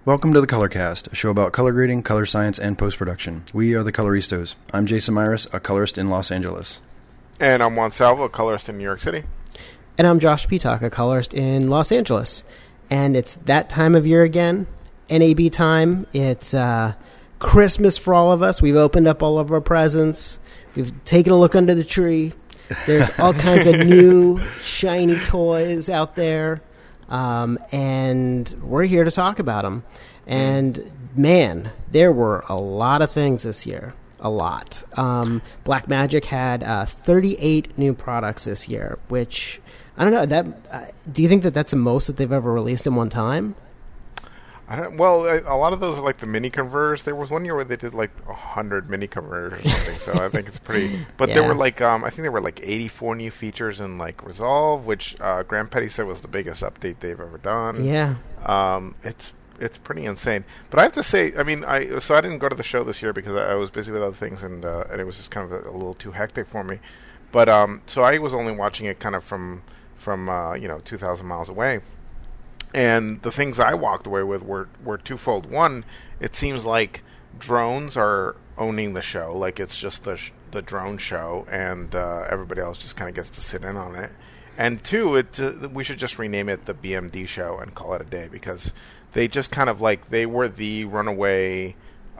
Welcome to the Colorcast, a show about color grading, color science, and post-production. We are the Coloristos. I'm Jason Myris, a colorist in Los Angeles. And I'm Juan Salvo, a colorist in New York City. And I'm Josh Peacock, a colorist in Los Angeles. And it's that time of year again, NAB time. It's Christmas for all of us. We've opened up all of our presents. We've taken a look under the tree. There's all kinds of new, shiny toys out there. And we're here to talk about them. And, man, there were a lot of things this year. A lot. Blackmagic had 38 new products this year, which, I don't know, do you think that that's the most that they've ever released in one time? A lot of those are like the mini converters. There was one year where they did like 100 mini converters or something, so I think it's pretty... But there were like, I think there were like 84 new features in like Resolve, which Graham Petty said was the biggest update they've ever done. Yeah. It's pretty insane. But I have to say, I mean, I didn't go to the show this year because I was busy with other things, and it was just kind of a little too hectic for me. But so I was only watching it kind of from 2,000 miles away. And the things I walked away with were twofold. One, it seems like drones are owning the show, like it's just the drone show, and everybody else just kind of gets to sit in on it. And two, we should just rename it the BMD show and call it a day, because they just kind of like, they were the runaway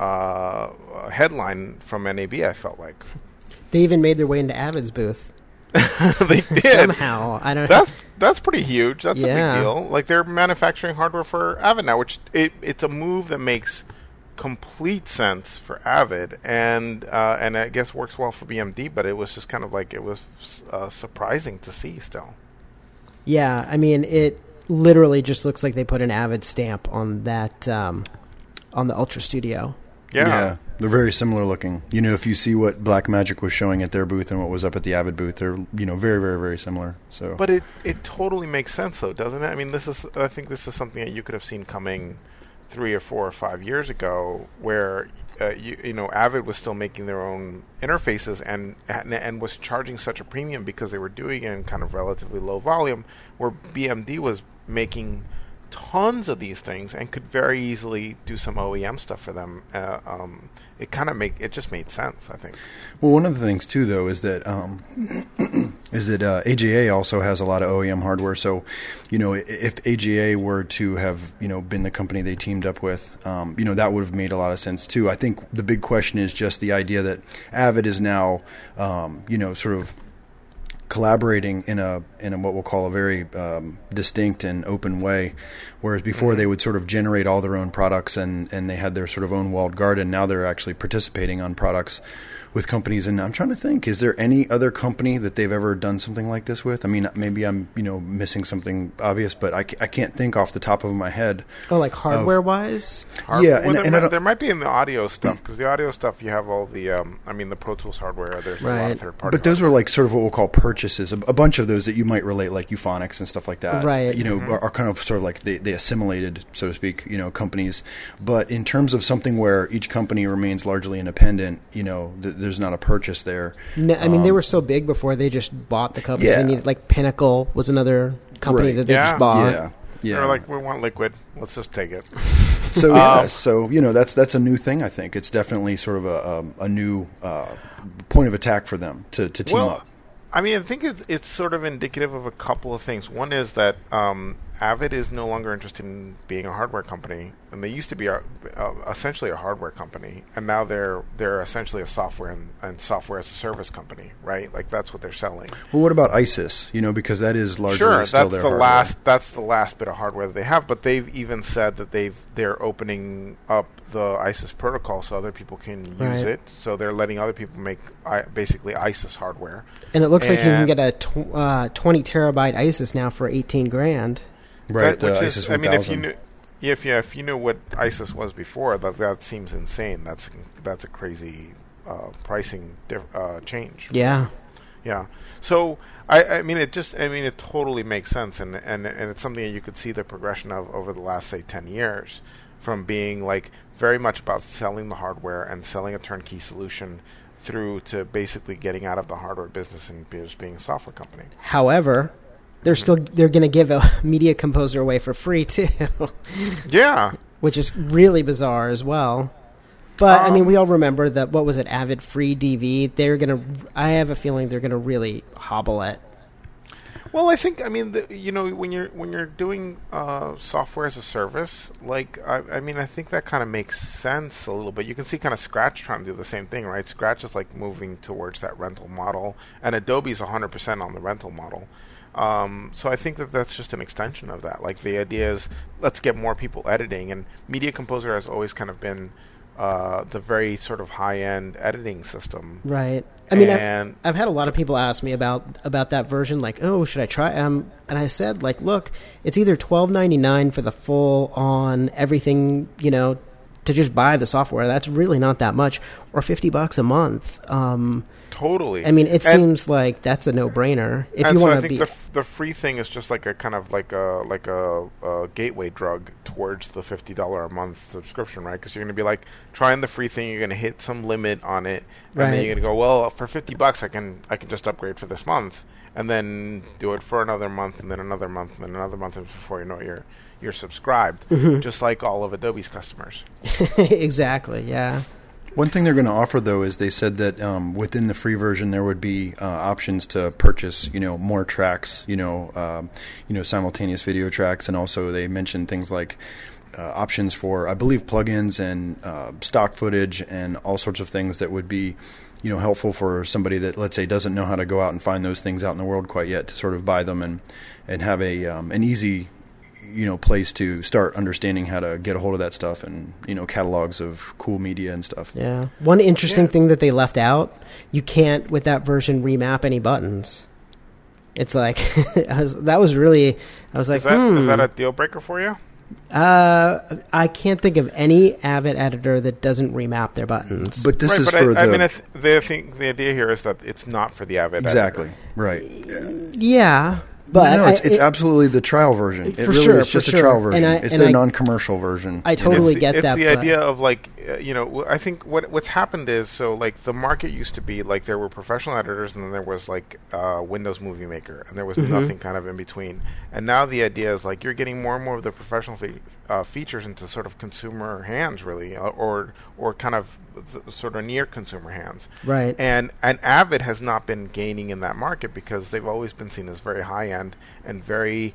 headline from NAB, I felt like. They even made their way into Avid's booth. They did. Somehow. I don't know. That's pretty huge. That's a big deal. Like, they're manufacturing hardware for Avid now, which it's a move that makes complete sense for Avid, and I guess works well for BMD, but it was just kind of like, it was surprising to see still. Yeah, I mean, it literally just looks like they put an Avid stamp on that, on the Ultra Studio. Yeah, they're very similar looking. You know, if you see what Blackmagic was showing at their booth and what was up at the Avid booth, they're, very, very, very similar. So, but it totally makes sense, though, doesn't it? I mean, I think this is something that you could have seen coming 3 or 4 or 5 years ago, where Avid was still making their own interfaces and was charging such a premium because they were doing it in kind of relatively low volume, where BMD was making tons of these things and could very easily do some OEM stuff for them. It just made sense, I think. Well, one of the things too, though, is that AGA also has a lot of OEM hardware. So, if AGA were to have been the company they teamed up with, that would have made a lot of sense too. I think the big question is just the idea that Avid is now, sort of collaborating in a what we'll call a very distinct and open way, whereas before they would sort of generate all their own products and they had their sort of own walled garden. Now they're actually participating on products with companies, and I'm trying to think, is there any other company that they've ever done something like this with? I mean, maybe I'm missing something obvious, but I can't think off the top of my head. Oh, like hardware wise? Yeah, there might be in the audio stuff, because the audio stuff, you have all the the Pro Tools hardware. There's a lot of third party. But those are like sort of what we'll call purchases. A bunch of those that you might relate, like Euphonics and stuff like that. Right. Are kind of sort of like they assimilated, so to speak, companies. But in terms of something where each company remains largely independent, there's not a purchase there. No, I mean, they were so big before they just bought the companies. Yeah. They needed, like Pinnacle was another company that they just bought. Yeah. They're like, we want Liquid. Let's just take it. So that's a new thing. I think it's definitely sort of a new point of attack for them to team up. I mean, I think it's sort of indicative of a couple of things. One is that Avid is no longer interested in being a hardware company, and they used to be essentially a hardware company, and now they're essentially a software and software as a service company, right? Like, that's what they're selling. Well, what about ISIS? Because that is largely still their hardware. That's the last bit of hardware that they have. But they've even said that they're opening up the ISIS protocol so other people can use it. So they're letting other people make basically ISIS hardware. And it looks like you can get a 20 terabyte ISIS now for $18,000. Right, ISIS 1000. I mean, if you knew what ISIS was before, that seems insane. That's a crazy pricing change. Yeah. Yeah. So it totally makes sense, and it's something that you could see the progression of over the last, say, 10 years, from being like very much about selling the hardware and selling a turnkey solution through to basically getting out of the hardware business and just being a software company. However, they're going to give a Media Composer away for free too. Yeah. which is really bizarre as well. But I mean, we all remember that. What was it? Avid Free DV. I have a feeling they're gonna really hobble it. Well, I think when you're doing software as a service, like I mean, I think that kind of makes sense a little bit. You can see kind of Scratch trying to do the same thing, right? Scratch is like moving towards that rental model, and Adobe's 100% on the rental model. So I think that that's just an extension of that. Like the idea is, let's get more people editing, and Media Composer has always kind of been the very sort of high-end editing system. Right. I mean, I've had a lot of people ask me about that version, like, oh, should I try? And I said, like, look, it's either $12.99 for the full-on everything, to just buy the software. That's really not that much, or $50 a month. Totally. I mean, it seems like that's a no-brainer. If you want to be, the free thing is just like a kind of like a gateway drug towards the $50 a month subscription, right? Because you're going to be like trying the free thing, you're going to hit some limit on it, and then you're going to go, well, for $50 I can just upgrade for this month, and then do it for another month, and then another month, and then another month, and before you know it, you're subscribed, just like all of Adobe's customers. Exactly. Yeah. One thing they're going to offer, though, is they said that within the free version there would be options to purchase, more tracks, simultaneous video tracks, and also they mentioned things like options for, I believe, plugins and stock footage and all sorts of things that would be, helpful for somebody that, let's say, doesn't know how to go out and find those things out in the world quite yet to sort of buy them and have an easy place to start understanding how to get a hold of that stuff and, catalogs of cool media and stuff. Yeah. One interesting thing that they left out, you can't, with that version, remap any buttons. It's like, I was like, Is that a deal breaker for you? I can't think of any Avid editor that doesn't remap their buttons. But this is for the idea here is that it's not for the Avid exactly. editor. Right. Yeah. But no, it's absolutely the trial version. It really is just a trial version. It's the non-commercial version. I totally get that. It's the idea of like, I think what's happened is, so like the market used to be like there were professional editors and then there was like Windows Movie Maker and there was nothing kind of in between. And now the idea is like you're getting more and more of the professional features into sort of consumer hands, really, or kind of sort of near consumer hands. Right. And Avid has not been gaining in that market because they've always been seen as very high end and very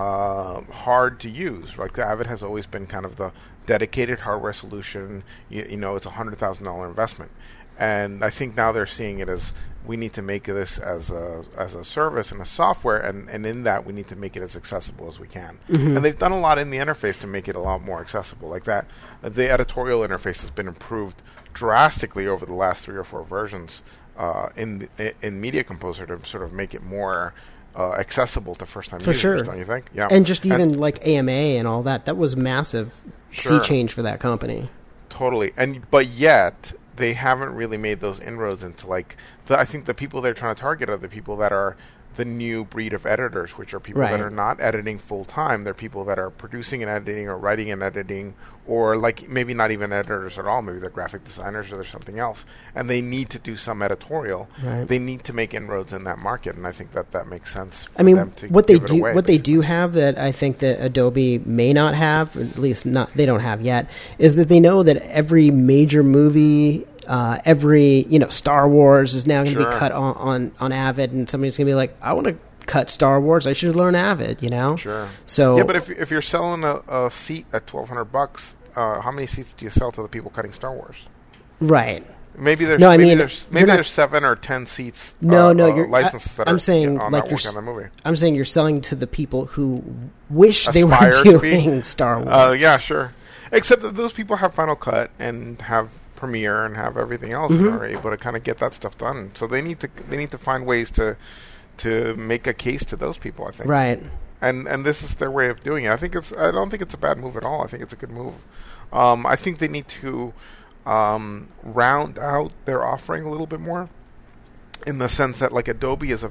hard to use. Like Avid has always been kind of the dedicated hardware solution. It's a $100,000 investment, and I think now they're seeing it as we need to make this as a service and a software, and in that we need to make it as accessible as we can. And they've done a lot in the interface to make it a lot more accessible. Like that, the editorial interface has been improved drastically over the last 3 or 4 versions in Media Composer to sort of make it more accessible to first-time users, don't you think? Yeah. And just even like AMA and all that, that was massive sea change for that company. Totally. But yet they haven't really made those inroads into like I think the people they're trying to target are the people that are the new breed of editors, which are people that are not editing full time. They're people that are producing and editing or writing and editing, or like maybe not even editors at all. Maybe they're graphic designers or they're something else, and they need to do some editorial. They need to make inroads in that market, and I think that makes sense. For them to what they do, they do have that I think that Adobe may not have, at least not they don't have yet, is that they know that every major movie. Every Star Wars is now going to be cut on Avid, and somebody's going to be like, I want to cut Star Wars. I should learn Avid. Sure. So yeah, but if you're selling a seat at $1,200, how many seats do you sell to the people cutting Star Wars? Right. Maybe there's there's 7 or 10 seats. Licenses that are saying on like working on the movie. I'm saying you're selling to the people who wish they were doing Star Wars. Yeah, sure. Except that those people have Final Cut and have Premiere and have everything else and are able to kind of get that stuff done. So they need to find ways to make a case to those people, I think. Right. And this is their way of doing it. I don't think it's a bad move at all. I think it's a good move. I think they need to round out their offering a little bit more, in the sense that like Adobe is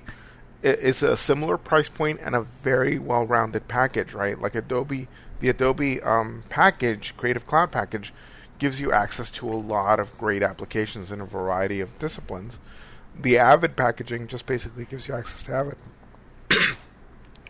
is a similar price point and a very well-rounded package, right? Like the Adobe package, Creative Cloud package, gives you access to a lot of great applications in a variety of disciplines. The Avid packaging just basically gives you access to Avid.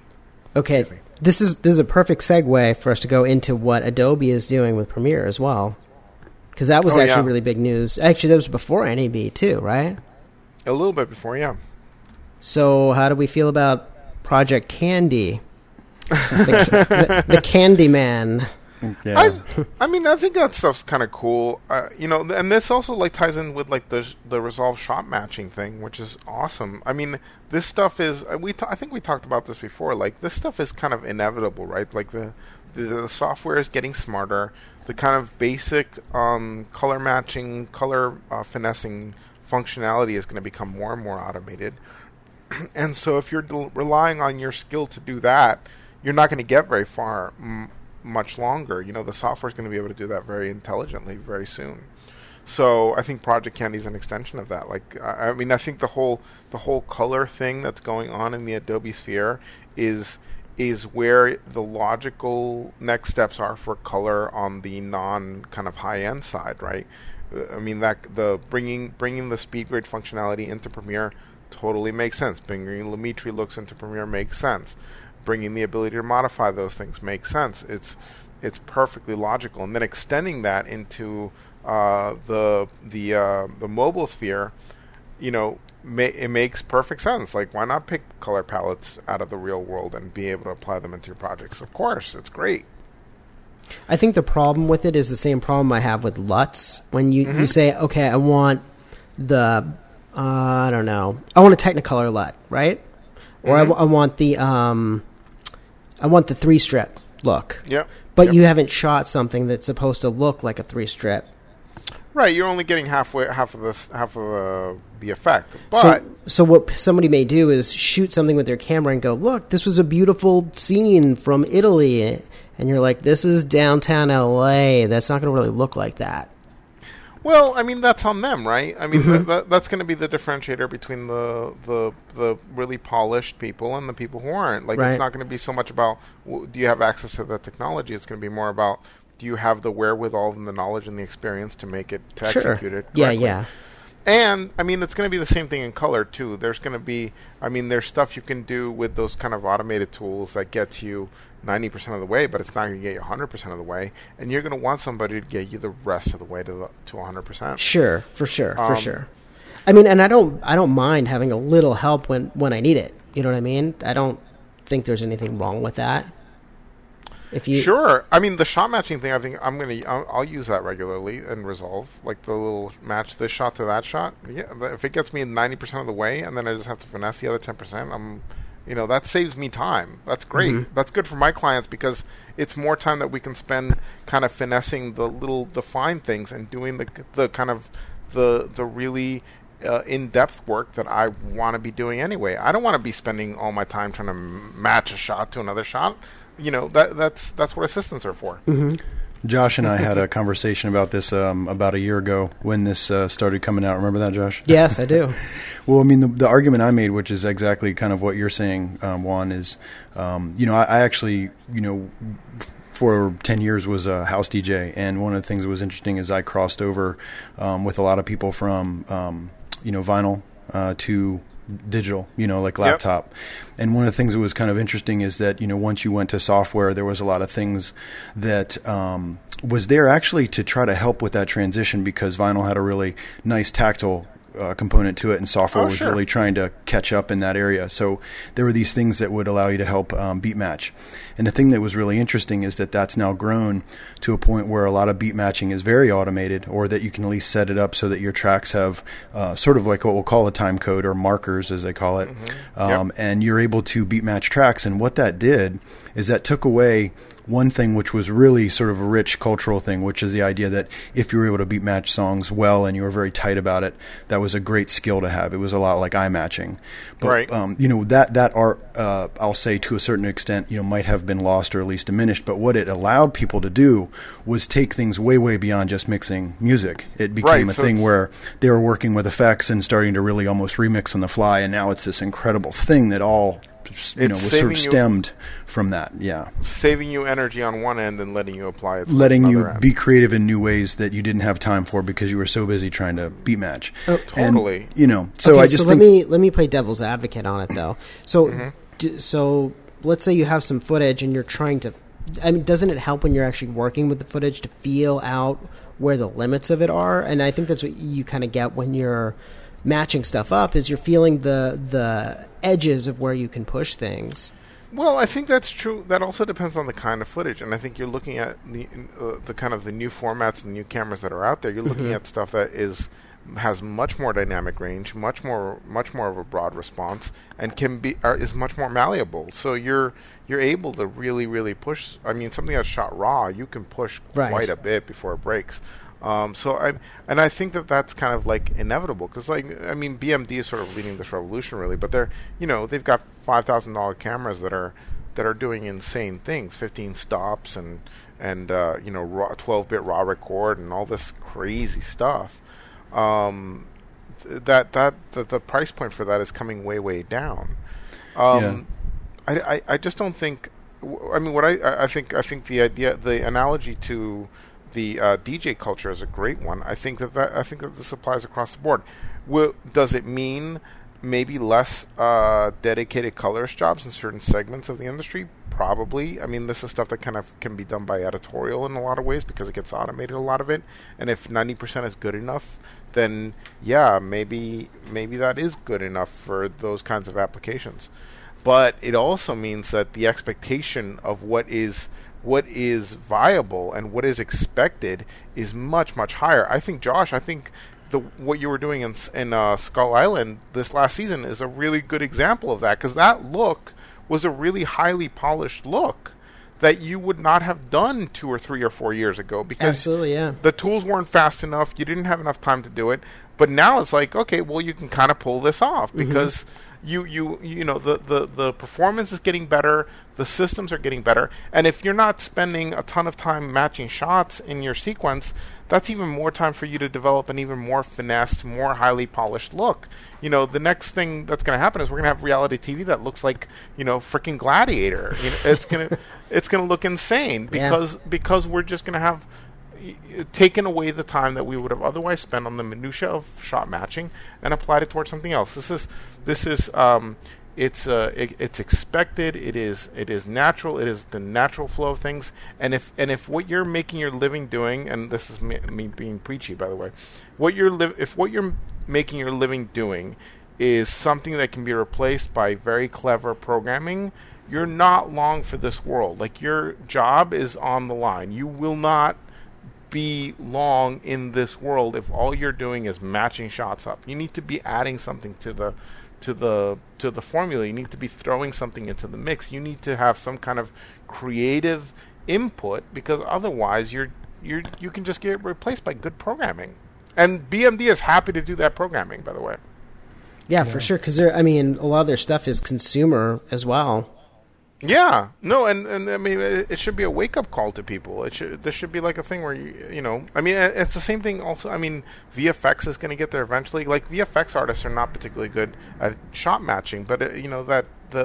Okay, this is a perfect segue for us to go into what Adobe is doing with Premiere as well, because that was actually really big news. Actually, that was before NAB too, right? A little bit before, yeah. So, how do we feel about Project Candy, the Candyman? Yeah. I mean, I think that stuff's kind of cool. And this also like ties in with like the Resolve shot matching thing, which is awesome. I mean, this stuff is I think we talked about this before. Like this stuff is kind of inevitable, right? Like the software is getting smarter. The kind of basic color matching, color finessing functionality is going to become more and more automated. And so, if you're relying on your skill to do that, you're not going to get very far. Much longer. The software is going to be able to do that very intelligently very soon. So I think Project Candy is an extension of that. Like, I mean, I think the whole color thing that's going on in the Adobe Sphere is where the logical next steps are for color on the non kind of high end side, right? I mean, that the bringing the speed grade functionality into Premiere totally makes sense. Bringing Lumetri looks into Premiere makes sense. Bringing the ability to modify those things makes sense. It's perfectly logical, and then extending that into the mobile sphere, it makes perfect sense. Like, why not pick color palettes out of the real world and be able to apply them into your projects? Of course, it's great. I think the problem with it is the same problem I have with LUTs. When you say, okay, I want the I don't know, I want a Technicolor LUT, right? Or I want the 3-strip look. Yep. But you haven't shot something that's supposed to look like a 3-strip. Right, you're only getting half of the effect. But so what somebody may do is shoot something with their camera and go, look, this was a beautiful scene from Italy, and you're like, this is downtown LA. That's not going to really look like that. Well, I mean, that's on them, right? I mean, that's going to be the differentiator between the really polished people and the people who aren't. Like, It's not going to be so much about do you have access to the technology. It's going to be more about do you have the wherewithal and the knowledge and the experience to make it, to execute it correctly. Yeah. And, I mean, it's going to be the same thing in color, too. There's going to be, I mean, there's stuff you can do with those kind of automated tools that gets you 90% of the way, but it's not going to get you 100% of the way. And you're going to want somebody to get you the rest of the way to 100%. Sure, for sure. I mean, and I don't mind having a little help when I need it. You know what I mean? I don't think there's anything wrong with that. Sure. I mean, the shot matching thing, I think I'll use that regularly in Resolve. Like the little match this shot to that shot. Yeah, if it gets me 90% of the way and then I just have to finesse the other 10%, that saves me time. That's great. Mm-hmm. That's good for my clients because it's more time that we can spend kind of finessing the fine things and doing the kind of the really in-depth work that I want to be doing anyway. I don't want to be spending all my time trying to match a shot to another shot. That's what assistants are for. Mm-hmm. Josh and I had a conversation about this about a year ago when this started coming out. Remember that, Josh? Yes, I do. Well, I mean, the argument I made, which is exactly kind of what you're saying, Juan, is, I actually, for 10 years was a house DJ, and one of the things that was interesting is I crossed over with a lot of people from, vinyl to digital, like laptop. Yep. And one of the things that was kind of interesting is that, once you went to software, there was a lot of things that was there actually to try to help with that transition because vinyl had a really nice tactile component to it, and software was really trying to catch up in that area. So there were these things that would allow you to help beat match. And the thing that was really interesting is that that's now grown to a point where a lot of beat matching is very automated, or that you can at least set it up so that your tracks have sort of like what we'll call a time code or markers, as they call it. Mm-hmm. And you're able to beat match tracks. And what that did is that took away one thing which was really sort of a rich cultural thing, which is the idea that if you were able to beat match songs well and you were very tight about it, that was a great skill to have. It was a lot like eye matching. But, right. That art, I'll say to a certain extent, might have been lost or at least diminished. But what it allowed people to do was take things way, way beyond just mixing music. It became a thing where they were working with effects and starting to really almost remix on the fly. And now it's this incredible thing that all was sort of stemmed from that. Yeah, saving you energy on one end and letting you apply it. Letting you be creative in new ways that you didn't have time for because you were so busy trying to beat match. Oh, totally. And, so I just let me play devil's advocate on it though. So, mm-hmm. so let's say you have some footage and you're trying to, I mean, doesn't it help when you're actually working with the footage to feel out where the limits of it are? And I think that's what you kind of get when you're matching stuff up, is you're feeling the edges of where you can push things. Well, I think that's true. That also depends on the kind of footage, and I think you're looking at the kind of the new formats and new cameras that are out there. You're looking at stuff that has much more dynamic range, much more of a broad response, and is much more malleable. So you're able to really push. I mean, something that's shot raw, you can push quite a bit before it breaks. I think that's kind of like inevitable, because BMD is sort of leading this revolution really, but they've got $5,000 cameras that are doing insane things, 15 stops and 12-bit raw record and all this crazy stuff. The price point for that is coming way down. I just don't think. I mean, I think the analogy to the DJ culture is a great one. I think that this applies across the board. Does it mean maybe less dedicated colorist jobs in certain segments of the industry? Probably. I mean, this is stuff that kind of can be done by editorial in a lot of ways, because it gets automated, a lot of it. And if 90% is good enough, then yeah, maybe that is good enough for those kinds of applications. But it also means that the expectation of what is viable and what is expected is much higher. I think, Josh, what you were doing in Skull Island this last season is a really good example of that, because that look was a really highly polished look that you would not have done 2 or 3 or 4 years ago, because absolutely, yeah, the tools weren't fast enough. You didn't have enough time to do it. But now it's like, okay, well, you can kind of pull this off, because the performance is getting better, the systems are getting better, and if you're not spending a ton of time matching shots in your sequence, that's even more time for you to develop an even more finessed, more highly polished look. The next thing that's going to happen is we're going to have reality TV that looks like, freaking Gladiator. It's going to look insane, because we're just going to have taken away the time that we would have otherwise spent on the minutia of shot matching and applied it towards something else. It's expected. It is natural. It is the natural flow of things. And if what you're making your living doing, and this is me being preachy, by the way, if what you're making your living doing is something that can be replaced by very clever programming, you're not long for this world. Like, your job is on the line. You will not be long in this world if all you're doing is matching shots up. You need to be adding something to the formula. You need to be throwing something into the mix. You need to have some kind of creative input, because otherwise you can just get replaced by good programming. And BMD is happy to do that programming, by the way. Yeah, for sure, because a lot of their stuff is consumer as well. Yeah, no, and I mean, it should be a wake-up call to people. This should be like a thing where I mean, it's the same thing also. I mean, VFX is going to get there eventually. Like, VFX artists are not particularly good at shot matching, but that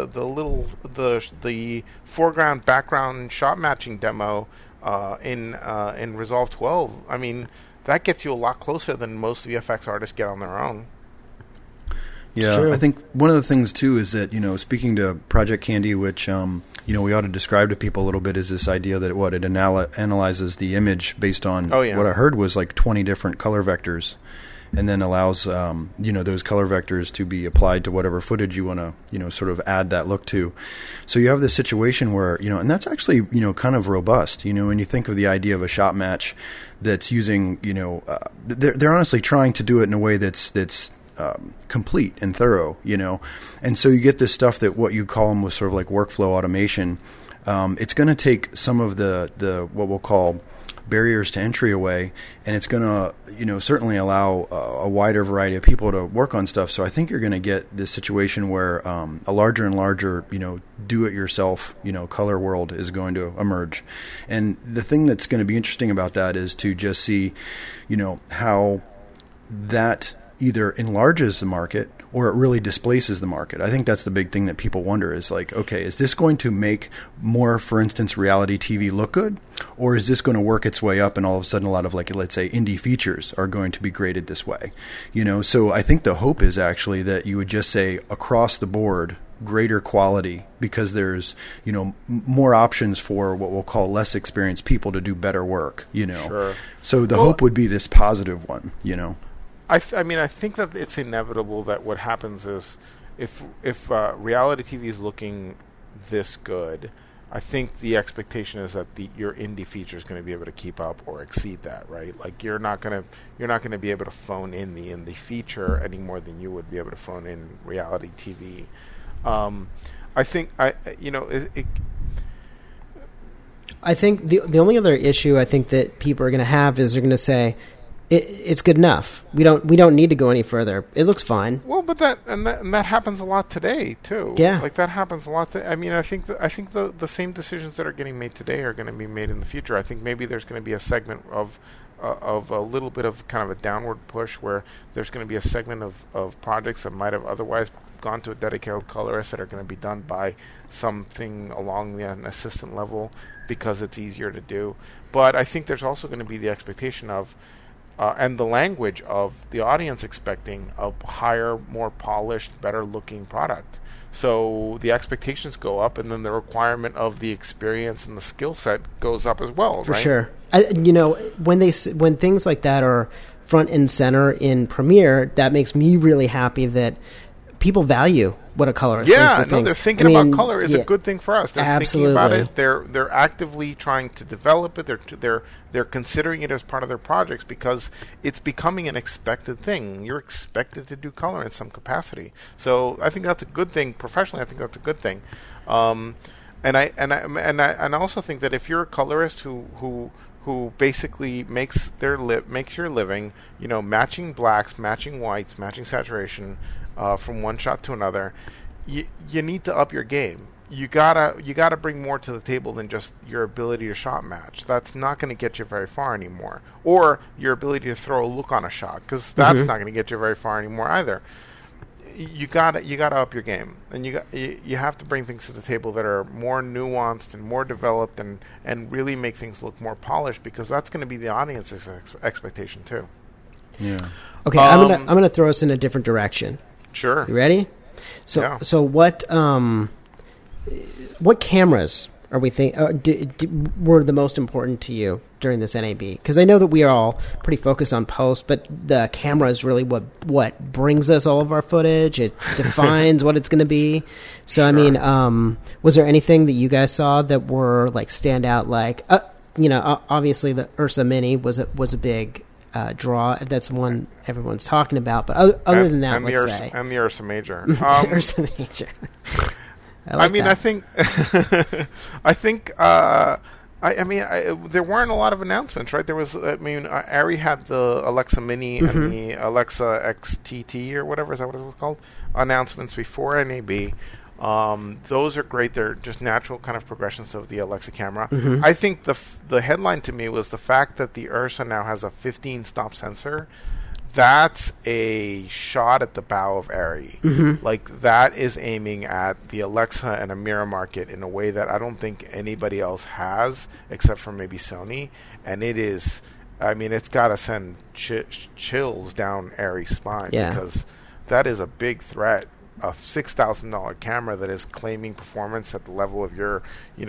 the foreground background shot matching demo in Resolve 12. I mean, that gets you a lot closer than most VFX artists get on their own. Yeah, I think one of the things, too, is that, speaking to Project Candy, which, we ought to describe to people a little bit, is this idea that it analyzes the image based on what I heard was like 20 different color vectors, and then allows, those color vectors to be applied to whatever footage you want to, sort of add that look to. So you have this situation where, and that's actually, kind of robust, when you think of the idea of a shot match that's using, they're honestly trying to do it in a way that's complete and thorough, and so you get this stuff that what you call them was sort of like workflow automation. It's going to take some of the what we'll call barriers to entry away, and it's going to certainly allow a wider variety of people to work on stuff. So I think you're going to get this situation where a larger and larger do-it-yourself color world is going to emerge. And the thing that's going to be interesting about that is to just see how that either enlarges the market or it really displaces the market. I think that's the big thing that people wonder is like, okay, is this going to make more, for instance, reality TV look good? Or is this going to work its way up and all of a sudden a lot of, like, let's say, indie features are going to be graded this way? So I think the hope is actually that you would just say across the board, greater quality because there's, more options for what we'll call less experienced people to do better work, Sure. So the hope would be this positive one, I think that it's inevitable that what happens is if reality TV is looking this good, I think the expectation is that your indie feature is going to be able to keep up or exceed that, right? Like you're not going to be able to phone in the indie feature any more than you would be able to phone in reality TV. I think I think the only other issue I think that people are going to have is they're going to say it's good enough. We don't need to go any further. It looks fine. Well, but that happens a lot today too. Yeah, like that happens a lot. I think the same decisions that are getting made today are going to be made in the future. I think maybe there's going to be a segment of a little bit of kind of a downward push where there's going to be a segment of projects that might have otherwise gone to a dedicated colorist that are going to be done by something along an assistant level because it's easier to do. But I think there's also going to be the expectation of and the language of the audience expecting a higher, more polished, better-looking product. So the expectations go up, and then the requirement of the experience and the skill set goes up as well. For right? sure. When things like that are front and center in Premiere, that makes me really happy that people value what a colorist thinks of things. They're thinking about color is a good thing for us. They're absolutely thinking about it. They're actively trying to develop it. They're considering it as part of their projects because it's becoming an expected thing. You're expected to do color in some capacity. So I think that's a good thing. Professionally, I think that's a good thing. And I also think that if you're a colorist who basically makes your living, matching blacks, matching whites, matching saturation, from one shot to another, you need to up your game. You gotta bring more to the table than just your ability to shot match. That's not going to get you very far anymore. Or your ability to throw a look on a shot, because that's not going to get you very far anymore either. You gotta up your game, and you have to bring things to the table that are more nuanced and more developed, and really make things look more polished, because that's going to be the audience's expectation too. Yeah. Okay, I'm gonna throw us in a different direction. Sure. You ready? So what cameras are we were the most important to you during this NAB? Because I know that we are all pretty focused on post, but the camera is really what brings us all of our footage. It defines what it's going to be. So sure. I mean, was there anything that you guys saw that were like stand out? Like, obviously the Ursa Mini was a big draw. That's one everyone's talking about. But other than that, let's say. And the Ursa Major. Ursa Major. I think there weren't a lot of announcements, right? There was, Arri had the Alexa Mini and the Alexa XTT or whatever, is that what it was called? Announcements before NAB. Those are great. They're just natural kind of progressions of the Alexa camera. I think the headline to me was the fact that the Ursa now has a 15-stop sensor. That's a shot at the bow of Arri. Like, that is aiming at the Alexa and Amira market in a way that I don't think anybody else has, except for maybe Sony. And it is, it's got to send chills down Arri's spine, because that is a big threat. A $6,000 camera that is claiming performance at the level of your,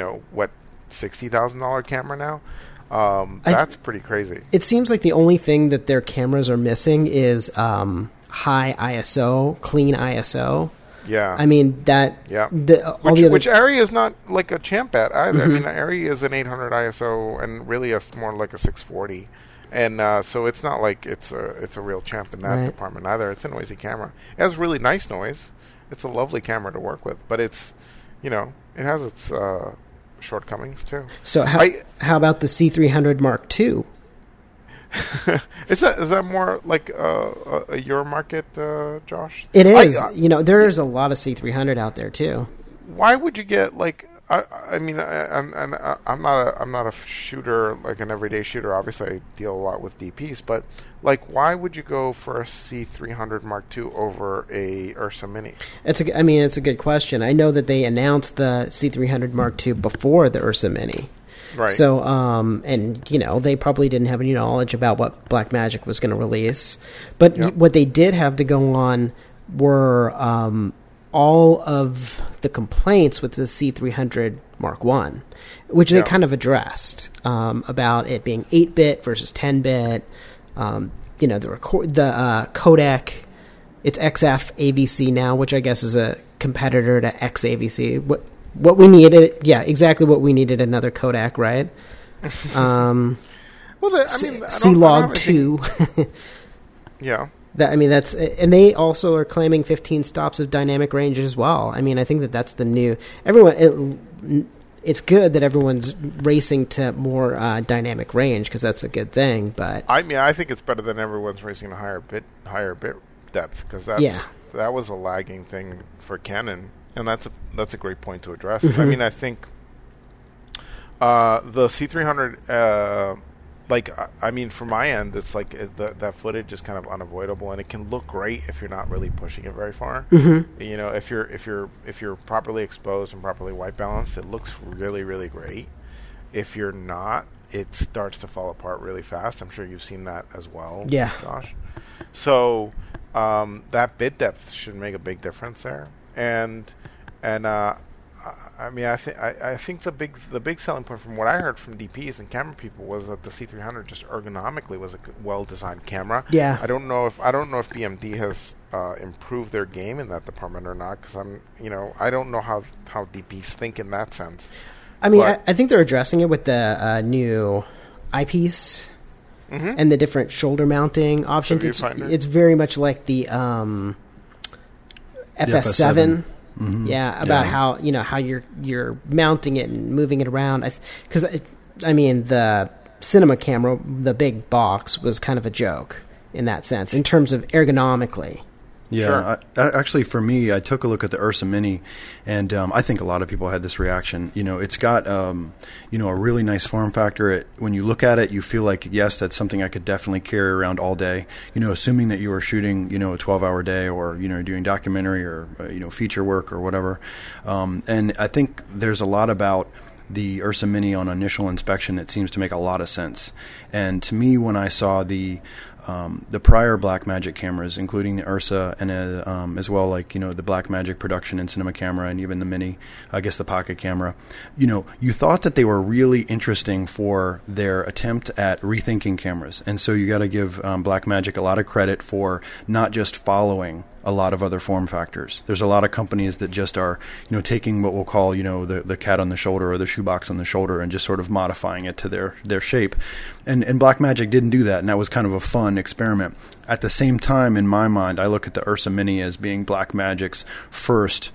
$60,000 camera now. That's pretty crazy. It seems like the only thing that their cameras are missing is high ISO, clean ISO. Yeah. I mean, that... Yeah. Which Arri is not like a champ at either. I mean, Arri is an 800 ISO and really it's more like a 640. And so it's not like it's a real champ in that department either. It's a noisy camera. It has really nice noise. It's a lovely camera to work with. But it's, it has its... shortcomings too. So how about the C300 Mark II? Is that more like a your market, Josh? It is. There is a lot of C300 out there too. Why would you get like? I'm not a shooter, like an everyday shooter. Obviously, I deal a lot with DPs, but like, why would you go for a C300 Mark II over a Ursa Mini? It's a good question. I know that they announced the C300 Mark II before the Ursa Mini. Right. So, they probably didn't have any knowledge about what Blackmagic was going to release. But what they did have to go on were all of the complaints with the C300 Mark I, which they kind of addressed about it being 8-bit versus 10-bit. The codec, it's XF AVC now, which I guess is a competitor to XAVC. What we needed, exactly what we needed, another codec, right? C-Log 2. Yeah. That's, and they also are claiming 15 stops of dynamic range as well. I mean, I think that's the new. It's good that everyone's racing to more dynamic range because that's a good thing. But I think it's better than everyone's racing to higher bit depth because that was a lagging thing for Canon, and that's a great point to address. I mean, I think the C300. From my end, it's like that footage is kind of unavoidable, and it can look great if you're not really pushing it very far. Mm-hmm. If you're properly exposed and properly white balanced, it looks really, really great. If you're not, it starts to fall apart really fast. I'm sure you've seen that as well, Josh. So that bit depth should make a big difference there, and I think the big selling point from what I heard from DPs and camera people was that the C300 just ergonomically was a well designed camera. Yeah. I don't know if BMD has improved their game in that department or not, because I don't know how DPs think in that sense. I mean, I think they're addressing it with the new eyepiece and the different shoulder mounting options. It's very much like the FS7. Mm-hmm. Yeah, about how you're mounting it and moving it around. Because the cinema camera, the big box, was kind of a joke in that sense in terms of ergonomically. Yeah, sure. Actually, for me, I took a look at the Ursa Mini, and I think a lot of people had this reaction. It's got a really nice form factor. When you look at it, you feel like, yes, that's something I could definitely carry around all day. Assuming that you were shooting, a 12-hour day, or doing documentary or feature work or whatever. And I think there's a lot about the Ursa Mini on initial inspection. It seems to make a lot of sense. And to me, when I saw the prior Blackmagic cameras, including the Ursa and as well, like the Blackmagic production and cinema camera, and even the Mini, I guess the Pocket camera, you thought that they were really interesting for their attempt at rethinking cameras, and so you got to give Blackmagic a lot of credit for not just following a lot of other form factors. There's a lot of companies that just are, taking what we'll call, the cat on the shoulder or the shoebox on the shoulder and just sort of modifying it to their shape. And Blackmagic didn't do that, and that was kind of a fun experiment. At the same time, in my mind, I look at the Ursa Mini as being Blackmagic's first,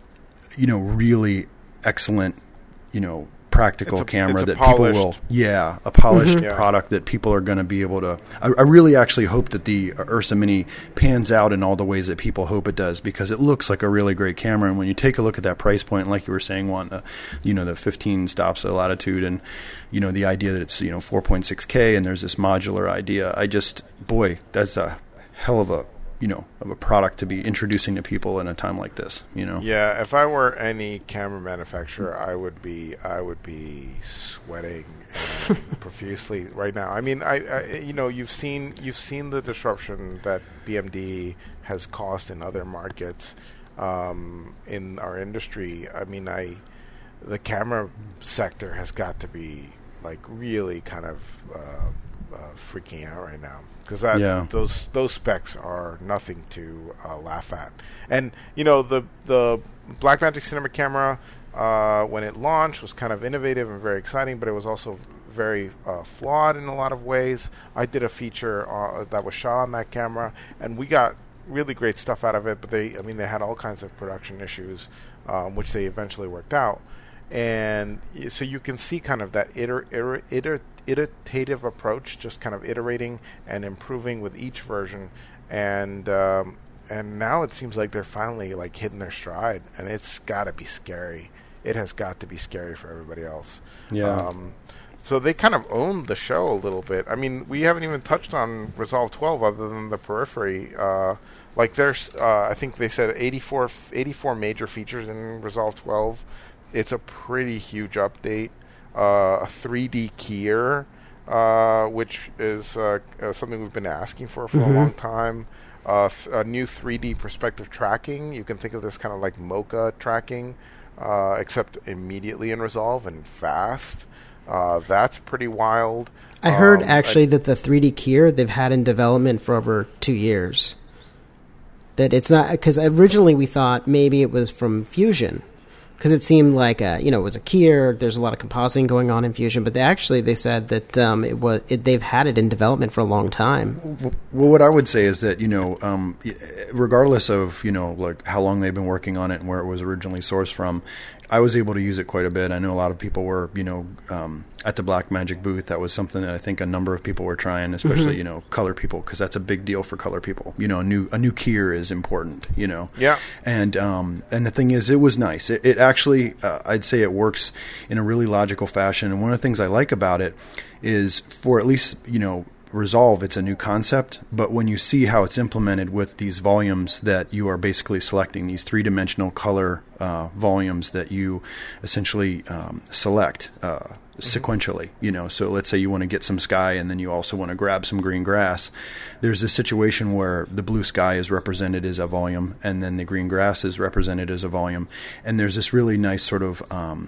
really excellent, practical camera that people will, a polished product that people are going to be able to. I really actually hope that the Ursa Mini pans out in all the ways that people hope it does, because it looks like a really great camera. And when you take a look at that price point, like you were saying, the 15 stops of latitude, and the idea that it's 4.6K and there's this modular idea, that's a hell of a of a product to be introducing to people in a time like this, Yeah, if I were any camera manufacturer, I would be sweating profusely right now. I mean, you've seen the disruption that BMD has caused in other markets in our industry. I mean, the camera sector has got to be like really kind of freaking out right now, because those specs are nothing to laugh at. And the Blackmagic Cinema camera, when it launched, was kind of innovative and very exciting, but it was also very flawed in a lot of ways. I did a feature that was shot on that camera, and we got really great stuff out of it, but they had all kinds of production issues, which they eventually worked out. And so you can see kind of that iterative approach, just kind of iterating and improving with each version, and now it seems like they're finally like hitting their stride, and it's got to be scary. It has got to be scary for everybody else. Yeah. So they kind of owned the show a little bit. I mean, we haven't even touched on Resolve 12 other than the periphery. There's, I think they said 84 major features in Resolve 12. It's a pretty huge update. A 3D keyer, which is something we've been asking for a long time. A new 3D perspective tracking. You can think of this kind of like Mocha tracking, except immediately in Resolve and fast. That's pretty wild. I heard actually that the 3D keyer they've had in development for over 2 years. That it's not, because originally we thought maybe it was from Fusion, because it seemed like it was a keyer. There's a lot of compositing going on in Fusion, but they said that they've had it in development for a long time. Well, what I would say is that regardless of like how long they've been working on it and where it was originally sourced from, I was able to use it quite a bit. I know a lot of people were at the Blackmagic booth. That was something that I think a number of people were trying, especially color people, because that's a big deal for color people. A new keyer is important. Yeah. And the thing is, it was nice. It actually, I'd say it works in a really logical fashion. And one of the things I like about it is, for at least Resolve, it's a new concept, but when you see how it's implemented with these volumes that you are basically selecting, these three-dimensional color volumes that you essentially select sequentially, so let's say you want to get some sky and then you also want to grab some green grass. There's a situation where the blue sky is represented as a volume and then the green grass is represented as a volume, and there's this really nice sort of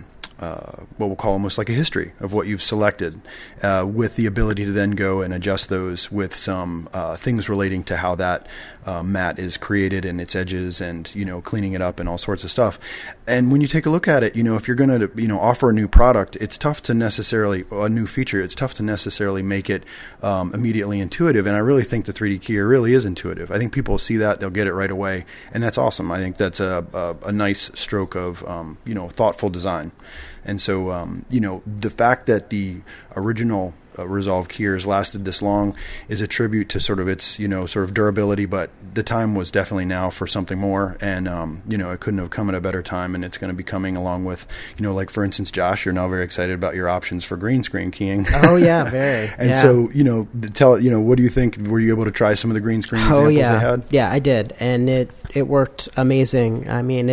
what we'll call almost like a history of what you've selected, with the ability to then go and adjust those with some things relating to how that mat is created and its edges, and cleaning it up and all sorts of stuff. And when you take a look at it, if you're going to offer a new product, it's tough to necessarily a new feature. It's tough to necessarily make it immediately intuitive. And I really think the 3D keyer really is intuitive. I think people see that, they'll get it right away, and that's awesome. I think that's a nice stroke of thoughtful design. And so, the fact that the original Resolve keyers lasted this long is a tribute to sort of its, sort of durability, but the time was definitely now for something more. And, it couldn't have come at a better time, and it's going to be coming along with, like, for instance, Josh, you're now very excited about your options for green screen keying. Oh, yeah, very. And so, what do you think? Were you able to try some of the green screen examples they had? Yeah, I did. And it worked amazing. I mean,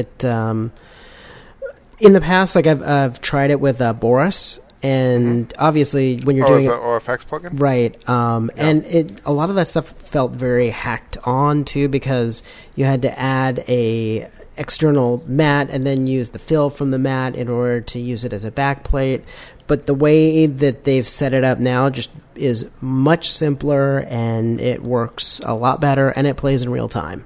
in the past, like I've tried it with Boris, and obviously when you're doing it, OFX plugin, right? And a lot of that stuff felt very hacked on too, because you had to add a external mat and then use the fill from the mat in order to use it as a backplate. But the way that they've set it up now just is much simpler, and it works a lot better, and it plays in real time.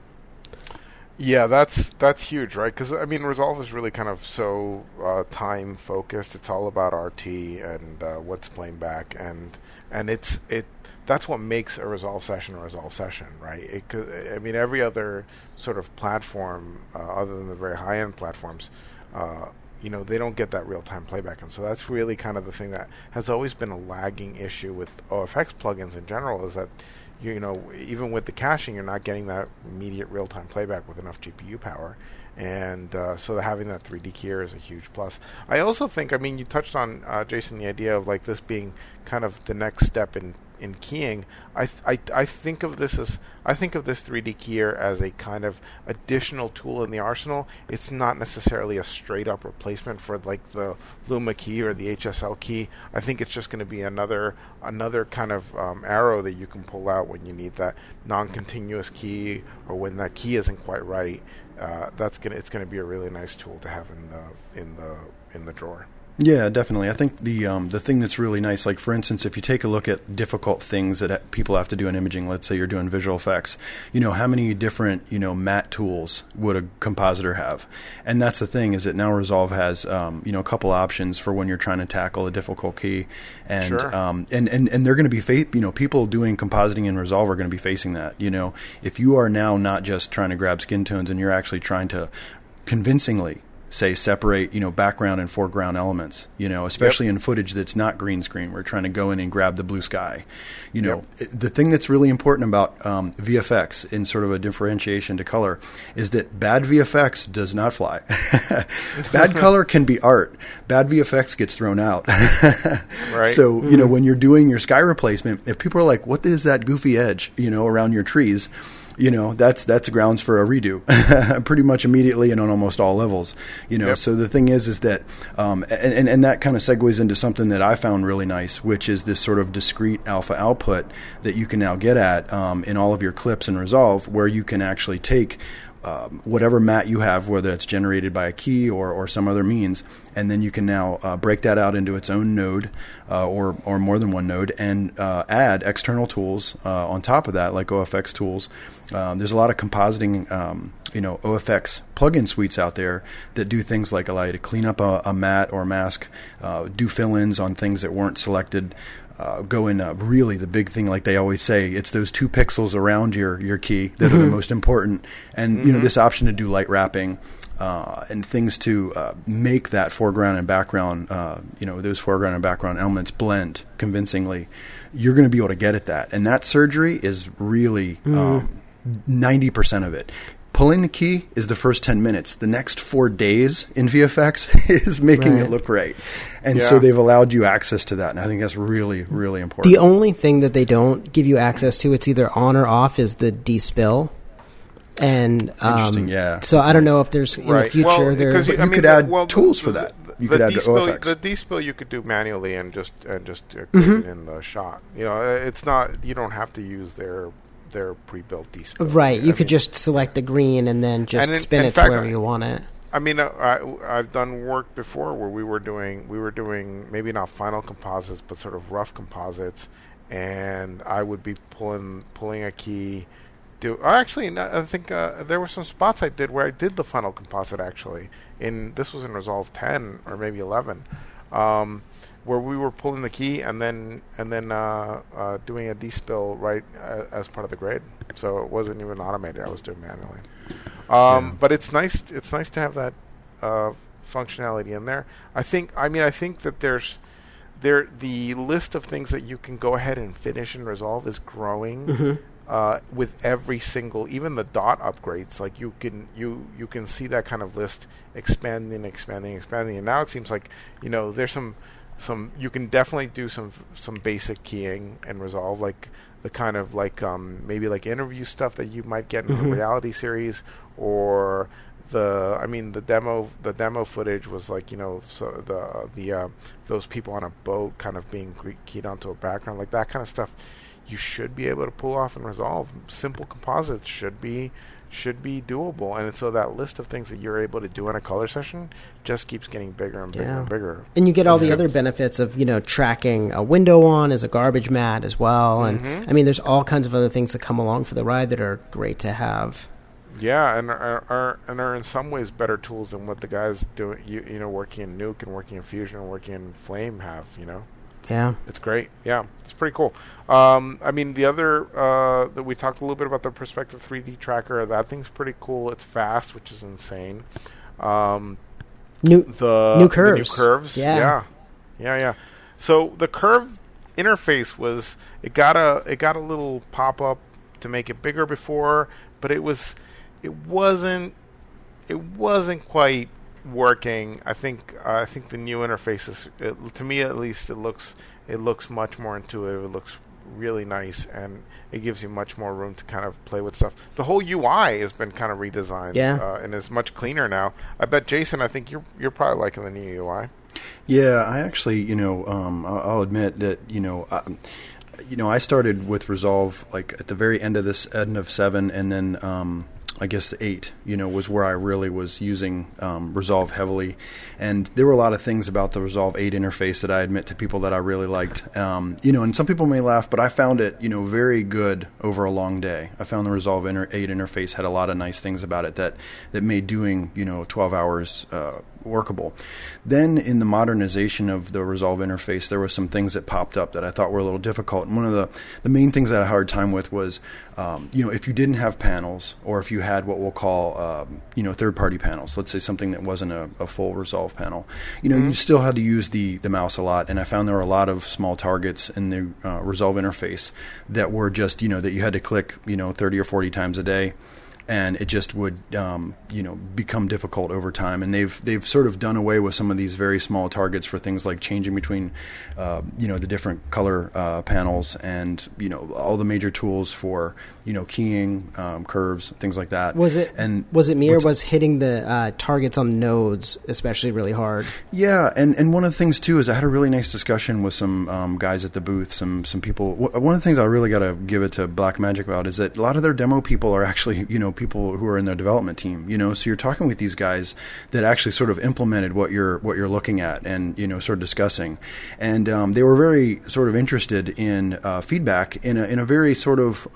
Yeah, that's huge, right? Because Resolve is really kind of so time focused. It's all about RT and what's playing back, and that's what makes a Resolve session, right? Every other sort of platform, other than the very high end platforms, they don't get that real time playback, and so that's really kind of the thing that has always been a lagging issue with OFX plugins in general, is that even with the caching, you're not getting that immediate real-time playback with enough GPU power. And so having that 3D keyer is a huge plus. I also think, you touched on, Jason, the idea of like this being kind of the next step in keying. I think of this 3D keyer as a kind of additional tool in the arsenal. It's not necessarily a straight up replacement for like the Luma key or the HSL key. I think it's just going to be another kind of arrow that you can pull out when you need that non-continuous key, or when that key isn't quite right. It's going to be a really nice tool to have in the drawer. Yeah, definitely. I think the thing that's really nice, like for instance, if you take a look at difficult things that people have to do in imaging, let's say you're doing visual effects, how many different, matte tools would a compositor have? And that's the thing, is that now Resolve has, a couple options for when you're trying to tackle a difficult key. And, sure. and they're going to be, people doing compositing in Resolve are going to be facing that. If you are now not just trying to grab skin tones and you're actually trying to convincingly separate, background and foreground elements, especially in footage that's not green screen. We're trying to go in and grab the blue sky. The thing that's really important about VFX in sort of a differentiation to color is that bad VFX does not fly. Bad color can be art. Bad VFX gets thrown out. Right. So, when you're doing your sky replacement, if people are like, what is that goofy edge, around your trees? that's grounds for a redo pretty much immediately and on almost all levels. Yep. So the thing is that, and that kind of segues into something that I found really nice, which is this sort of discrete alpha output that you can now get at in all of your clips in Resolve, where you can actually take whatever mat you have, whether it's generated by a key or some other means, and then you can now break that out into its own node or more than one node, and add external tools on top of that, like OFX tools. There's a lot of compositing, OFX plugin suites out there that do things like allow you to clean up a mat or mask, do fill-ins on things that weren't selected. Go in really the big thing, like they always say, it's those 2 pixels around your key that are the most important. And, this option to do light wrapping and things to make that foreground and background, those foreground and background elements blend convincingly, you're going to be able to get at that. And that surgery is really 90% of it. Pulling the key is the first 10 minutes. The next 4 days in VFX is making it look right. And so they've allowed you access to that. And I think that's really, really important. The only thing that they don't give you access to, it's either on or off, is the despill. And interesting, yeah. So I don't know if there's in the future you could add tools for that. You could add to OFX. The despill you could do manually and just put it in the shot. It's not, you don't have to use their pre-built despill. Right, you could just select the green and then just spin it to wherever you want it. I mean, I've done work before where we were doing maybe not final composites, but sort of rough composites, and I would be pulling a key. I think there were some spots I did where I did the final composite actually. This was in Resolve 10 or maybe 11. Where we were pulling the key and then doing a despill right as part of the grade, so it wasn't even automated. I was doing manually. But it's nice. It's nice to have that functionality in there. I think that the list of things that you can go ahead and finish and resolve is growing. With every single, even the dot upgrades, like you can see that kind of list expanding, and now it seems like there's some you can definitely do some basic keying and resolve, like the kind of maybe like interview stuff that you might get in a reality series, or the demo footage was like those people on a boat kind of being keyed onto a background, like that kind of stuff. You should be able to pull off and resolve. Simple composites should be doable, and so that list of things that you're able to do in a color session just keeps getting bigger and bigger and bigger. And you get all the other benefits of tracking a window on as a garbage mat as well. And I mean, there's all kinds of other things that come along for the ride that are great to have. Yeah, and are in some ways better tools than what the guys doing working in Nuke and working in Fusion and working in Flame have. Yeah, it's great. Yeah, it's pretty cool. I mean, the other that we talked a little bit about, the Perspective 3D tracker. That thing's pretty cool. It's fast, which is insane. New curves. Yeah. So the curve interface was it got a little pop up to make it bigger before, but it wasn't quite working. I think the new interface is, to me at least, it looks much more intuitive. It looks really nice, and it gives you much more room to kind of play with stuff. The whole UI has been kind of redesigned, and is much cleaner now. I bet, Jason, I think you're probably liking the new UI. Yeah, I actually, I'll admit that, I started with Resolve like at the very end of 7, and then I guess 8, was where I really was using Resolve heavily. And there were a lot of things about the Resolve 8 interface that I admit to people that I really liked. And some people may laugh, but I found it, very good over a long day. I found the Resolve 8 interface had a lot of nice things about it that made doing, 12 hours workable. Then in the modernization of the Resolve interface, there were some things that popped up that I thought were a little difficult. And one of the main things I had a hard time with was, if you didn't have panels, or if you had what we'll call, third-party panels, let's say something that wasn't a full Resolve panel, you still had to use the mouse a lot. And I found there were a lot of small targets in the Resolve interface that were just, that you had to click, 30 or 40 times a day. and it just would become difficult over time. And they've sort of done away with some of these very small targets for things like changing between the different color panels, and all the major tools for keying, curves, things like that. Was it me, or was hitting the targets on nodes especially really hard? Yeah, and one of the things too is I had a really nice discussion with some guys at the booth, some people. One of the things I really got to give it to Blackmagic about is that a lot of their demo people are actually people who are in their development team. So you're talking with these guys that actually sort of implemented what you're looking at and sort of discussing, and they were very sort of interested in feedback in a very sort of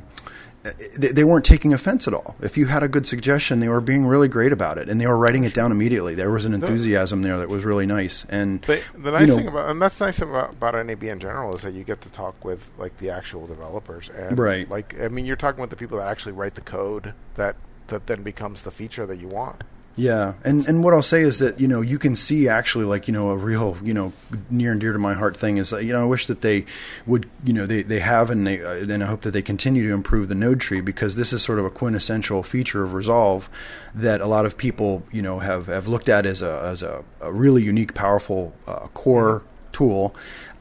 they weren't taking offense at all. If you had a good suggestion, they were being really great about it, and they were writing it down immediately. There was an enthusiasm there that was really nice. And the nice thing that's nice about NAB in general is that you get to talk with like the actual developers, and right. You're talking with the people that actually write the code that then becomes the feature that you want. Yeah, and what I'll say is that you can see actually a real near and dear to my heart thing is I wish that they would they have and I hope that they continue to improve the node tree, because this is sort of a quintessential feature of Resolve that a lot of people have looked at as a really unique, powerful core tool.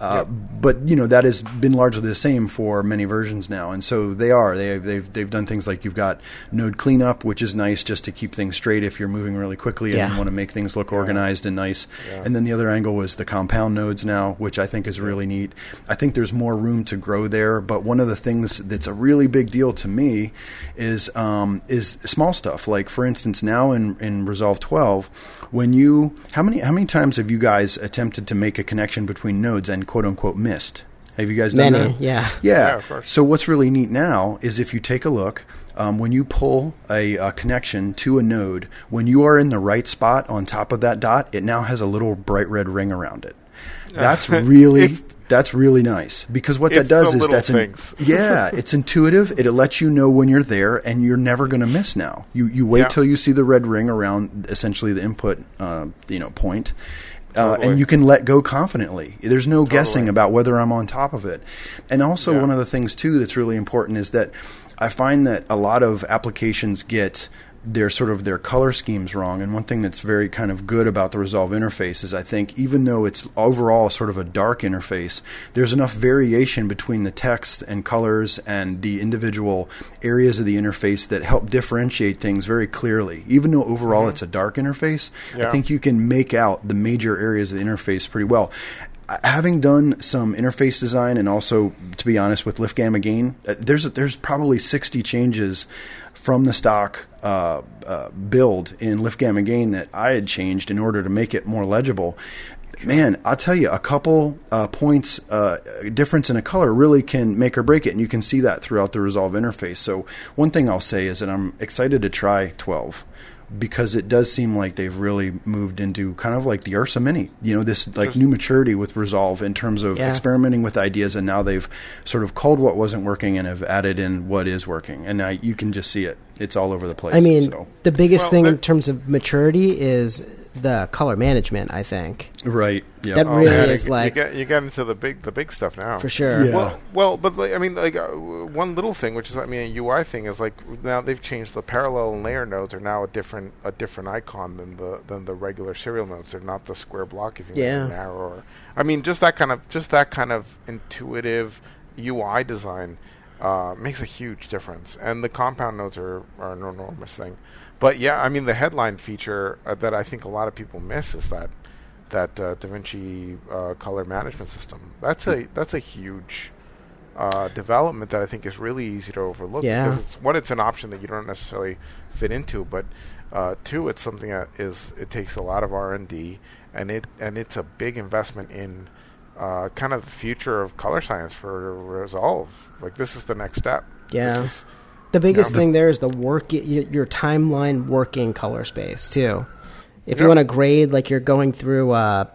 But that has been largely the same for many versions now, and so they've done things like you've got node cleanup, which is nice just to keep things straight if you're moving really quickly and want to make things look organized and nice. And then the other angle was the compound nodes now, which I think is really neat. I think there's more room to grow there, but one of the things that's a really big deal to me is small stuff. Like for instance, now in Resolve 12, how many times have you guys attempted to make a connection between nodes and quote unquote missed? Have you guys done that? Yeah, of course. So what's really neat now is if you take a look, when you pull a connection to a node, when you are in the right spot on top of that dot, it now has a little bright red ring around it. That's really nice, because what that does is it's intuitive. It lets you know when you're there, and you're never going to miss now. You wait till you see the red ring around essentially the input point. And you can let go confidently. There's no guessing about whether I'm on top of it. And also one of the things, too, that's really important is that I find that a lot of applications get their color schemes wrong. And one thing that's very kind of good about the Resolve interface is I think even though it's overall sort of a dark interface, there's enough variation between the text and colors and the individual areas of the interface that help differentiate things very clearly. Even though overall it's a dark interface, I think you can make out the major areas of the interface pretty well. Having done some interface design and also, to be honest, with Lift Gamma Gain, there's probably 60 changes from the stock build in Lift Gamma Gain that I had changed in order to make it more legible. Man, I'll tell you, a couple points difference in a color really can make or break it, and you can see that throughout the Resolve interface. So one thing I'll say is that I'm excited to try 12. Because it does seem like they've really moved into kind of like the Ursa Mini, this like new maturity with Resolve in terms of experimenting with ideas, and now they've sort of culled what wasn't working and have added in what is working, and now you can just see it. It's all over the place. I mean, the biggest thing in terms of maturity is the color management, I think. Right. Yeah. That really is like you get into the big stuff now for sure. Yeah. Well, but one little thing, which is a UI thing, is like now they've changed the parallel and layer nodes are now a different icon than the regular serial nodes. They're not the square blocky thing. They're narrower. I mean, just that kind of intuitive UI design makes a huge difference, and the compound nodes are an enormous thing. But yeah, I mean, the headline feature that I think a lot of people miss is that DaVinci color management system. That's a huge development that I think is really easy to overlook, because it's an option that you don't necessarily fit into, but two, it's something that it takes a lot of R&D, and it's a big investment in kind of the future of color science for Resolve. Like, this is the next step. Yeah. The biggest thing there is your timeline working color space too. If you want to grade, like you're going through what?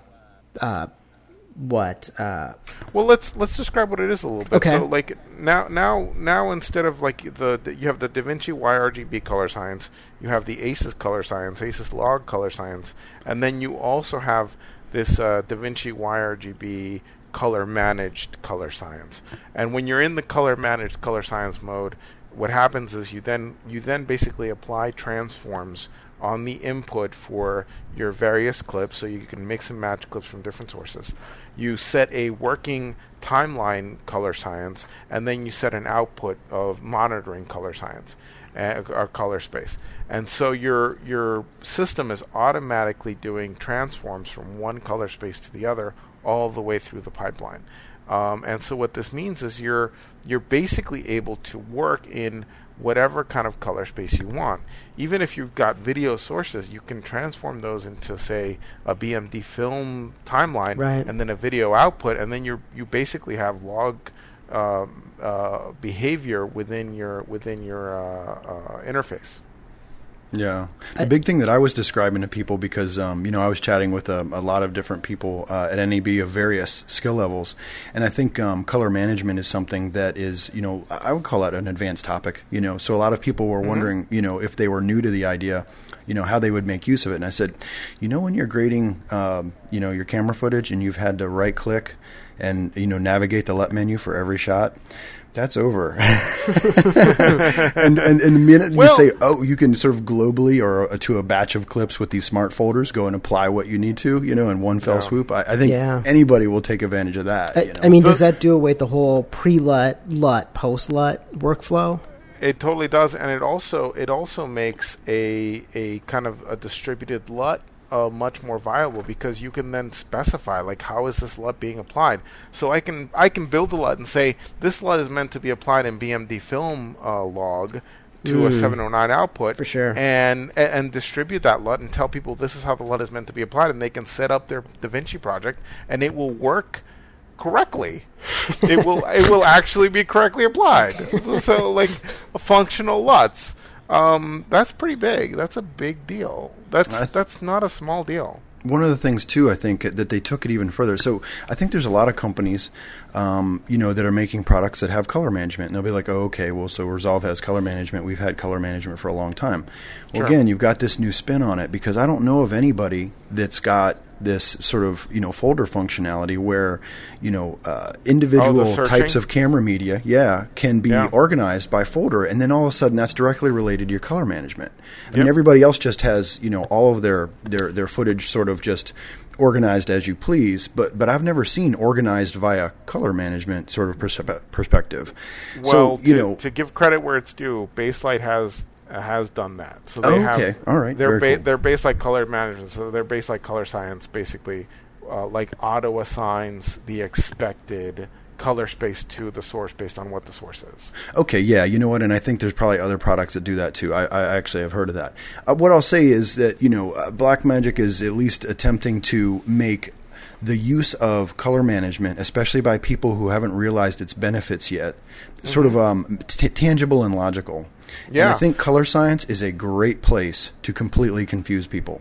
Well, let's describe what it is a little bit. Okay. So like now instead of like you have the DaVinci YRGB color science, you have the ACES color science, ACES log color science, and then you also have this DaVinci YRGB color managed color science. And when you're in the color managed color science mode, what happens is you then basically apply transforms on the input for your various clips, so you can mix and match clips from different sources. You set a working timeline color science, and then you set an output of monitoring color science or color space. And so your system is automatically doing transforms from one color space to the other all the way through the pipeline. And so what this means is you're basically able to work in whatever kind of color space you want. Even if you've got video sources, you can transform those into, say, a BMD film timeline, right, and then a video output, and then you basically have log behavior within your interface. Yeah. The big thing that I was describing to people, because, I was chatting with a lot of different people at NAB of various skill levels, and I think color management is something that is, I would call that an advanced topic, So a lot of people were wondering, if they were new to the idea, how they would make use of it. And I said, when you're grading, your camera footage and you've had to right click and, navigate the LUT menu for every shot, that's over. and the minute you say, you can sort of globally or to a batch of clips with these smart folders go and apply what you need to, in one fell swoop, I think anybody will take advantage of that. I mean, does that do away with the whole pre-LUT, LUT, post-LUT workflow? It totally does, and it also makes a kind of a distributed LUT much more viable, because you can then specify, like, how is this LUT being applied. So I can build a LUT and say this LUT is meant to be applied in BMD film log to a 709 output, for sure, and distribute that LUT and tell people this is how the LUT is meant to be applied, and they can set up their DaVinci project and it will work correctly. it will actually be correctly applied. So, like, functional LUTs. That's pretty big. That's a big deal. That's not a small deal. One of the things, too, I think, that they took it even further. So I think there's a lot of companies, that are making products that have color management. And they'll be like, oh, okay, well, so Resolve has color management. We've had color management for a long time. Well, sure. Again, you've got this new spin on it, because I don't know of anybody that's got this sort of, folder functionality where, individual types of camera media, can be organized by folder, and then all of a sudden that's directly related to your color management. I mean, everybody else just has, all of their footage sort of just organized as you please, but I've never seen organized via color management sort of perspective. Well, so, to give credit where it's due, Baselight has done that. So they have, all right. They're cool. Baselight color management. So they're Baselight color science, basically, like auto assigns the expected color space to the source based on what the source is. Okay, yeah, you know what, and I think there's probably other products that do that too. I actually have heard of that. What I'll say is that, Blackmagic is at least attempting to make the use of color management, especially by people who haven't realized its benefits yet, sort of tangible and logical. Yeah. And I think color science is a great place to completely confuse people.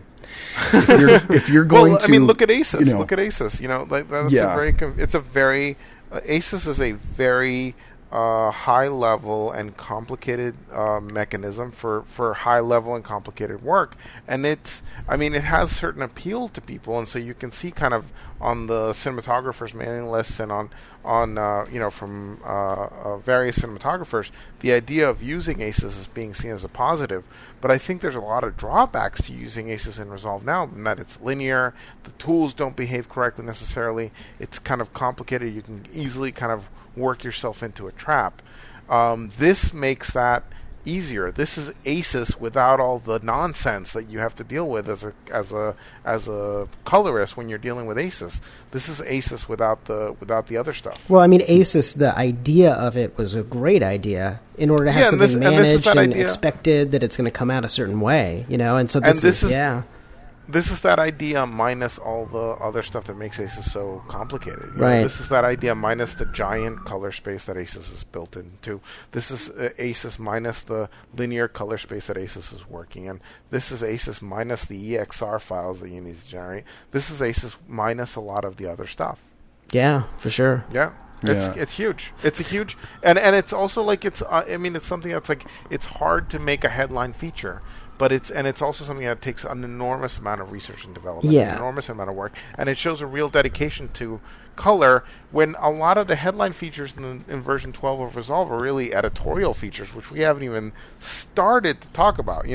If you're going to, look at ASUS. Look at ASUS. That's a very ASUS is a very high level and complicated mechanism for high level and complicated work, and it has certain appeal to people, and so you can see kind of on the cinematographers' mailing lists and on from various cinematographers, the idea of using ASUS is being seen as a positive. But I think there's a lot of drawbacks to using ASUS in Resolve now, in that it's linear, the tools don't behave correctly necessarily, it's kind of complicated, you can easily kind of work yourself into a trap. This makes that easier. This is ASUS without all the nonsense that you have to deal with as a colorist when you're dealing with ASUS. This is ASUS without the other stuff. Well, I mean, ASUS, the idea of it was a great idea in order to have something managed and expected that it's going to come out a certain way, and so this is This is that idea minus all the other stuff that makes ASUS so complicated. Right. This is that idea minus the giant color space that ASUS is built into. This is ASUS minus the linear color space that ASUS is working in. This is ASUS minus the EXR files that you need to generate. This is ASUS minus a lot of the other stuff. Yeah, for sure. Yeah. It's huge. It's a huge, and it's also like it's something that's like it's hard to make a headline feature. But it's also something that takes an enormous amount of research and development, an enormous amount of work, and it shows a real dedication to color, when a lot of the headline features in version 12 of Resolve are really editorial features, which we haven't even started to talk about.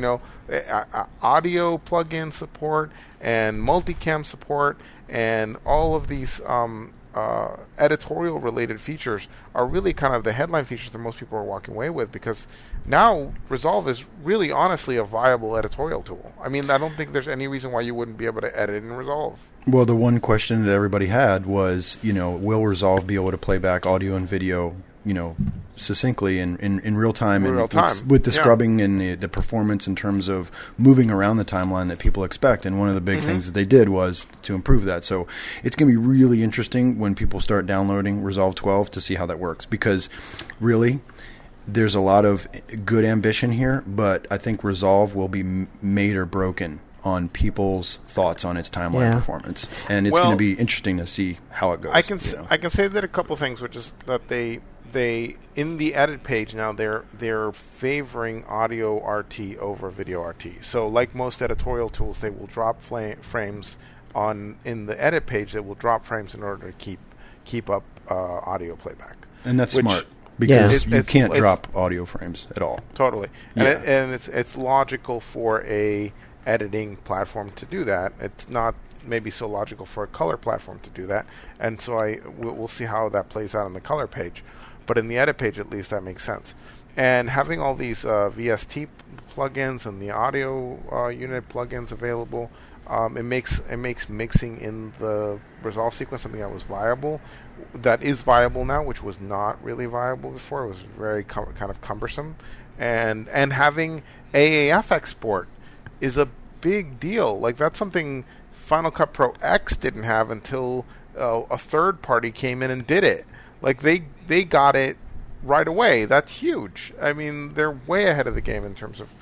Audio plugin support and multicam support and all of these editorial related features are really kind of the headline features that most people are walking away with, because now Resolve is really honestly a viable editorial tool. I mean, I don't think there's any reason why you wouldn't be able to edit in Resolve. Well, the one question that everybody had was, will Resolve be able to play back audio and video, succinctly in real time, with the scrubbing and the performance in terms of moving around the timeline that people expect. And one of the big things that they did was to improve that. So it's going to be really interesting when people start downloading Resolve 12 to see how that works, because really there's a lot of good ambition here, but I think Resolve will be made or broken on people's thoughts on its timeline performance, and it's going to be interesting to see how it goes. I can say that a couple things, which is that they in the edit page now they're favoring audio RT over video RT. So like most editorial tools, they will drop frames in the edit page. They will drop frames in order to keep up audio playback, and that's smart. Because you can't drop audio frames at all. Totally, and it's logical for a editing platform to do that. It's not maybe so logical for a color platform to do that, and so we'll see how that plays out on the color page. But in the edit page, at least, that makes sense. And having all these VST plugins and the audio unit plugins available, it makes mixing in the Resolve sequence something that is viable now, which was not really viable before. It was very kind of cumbersome, and having AAF export is a big deal. Like, that's something Final Cut Pro X didn't have until a third party came in and did it. Like, they got it right away. That's huge. I mean, they're way ahead of the game in terms of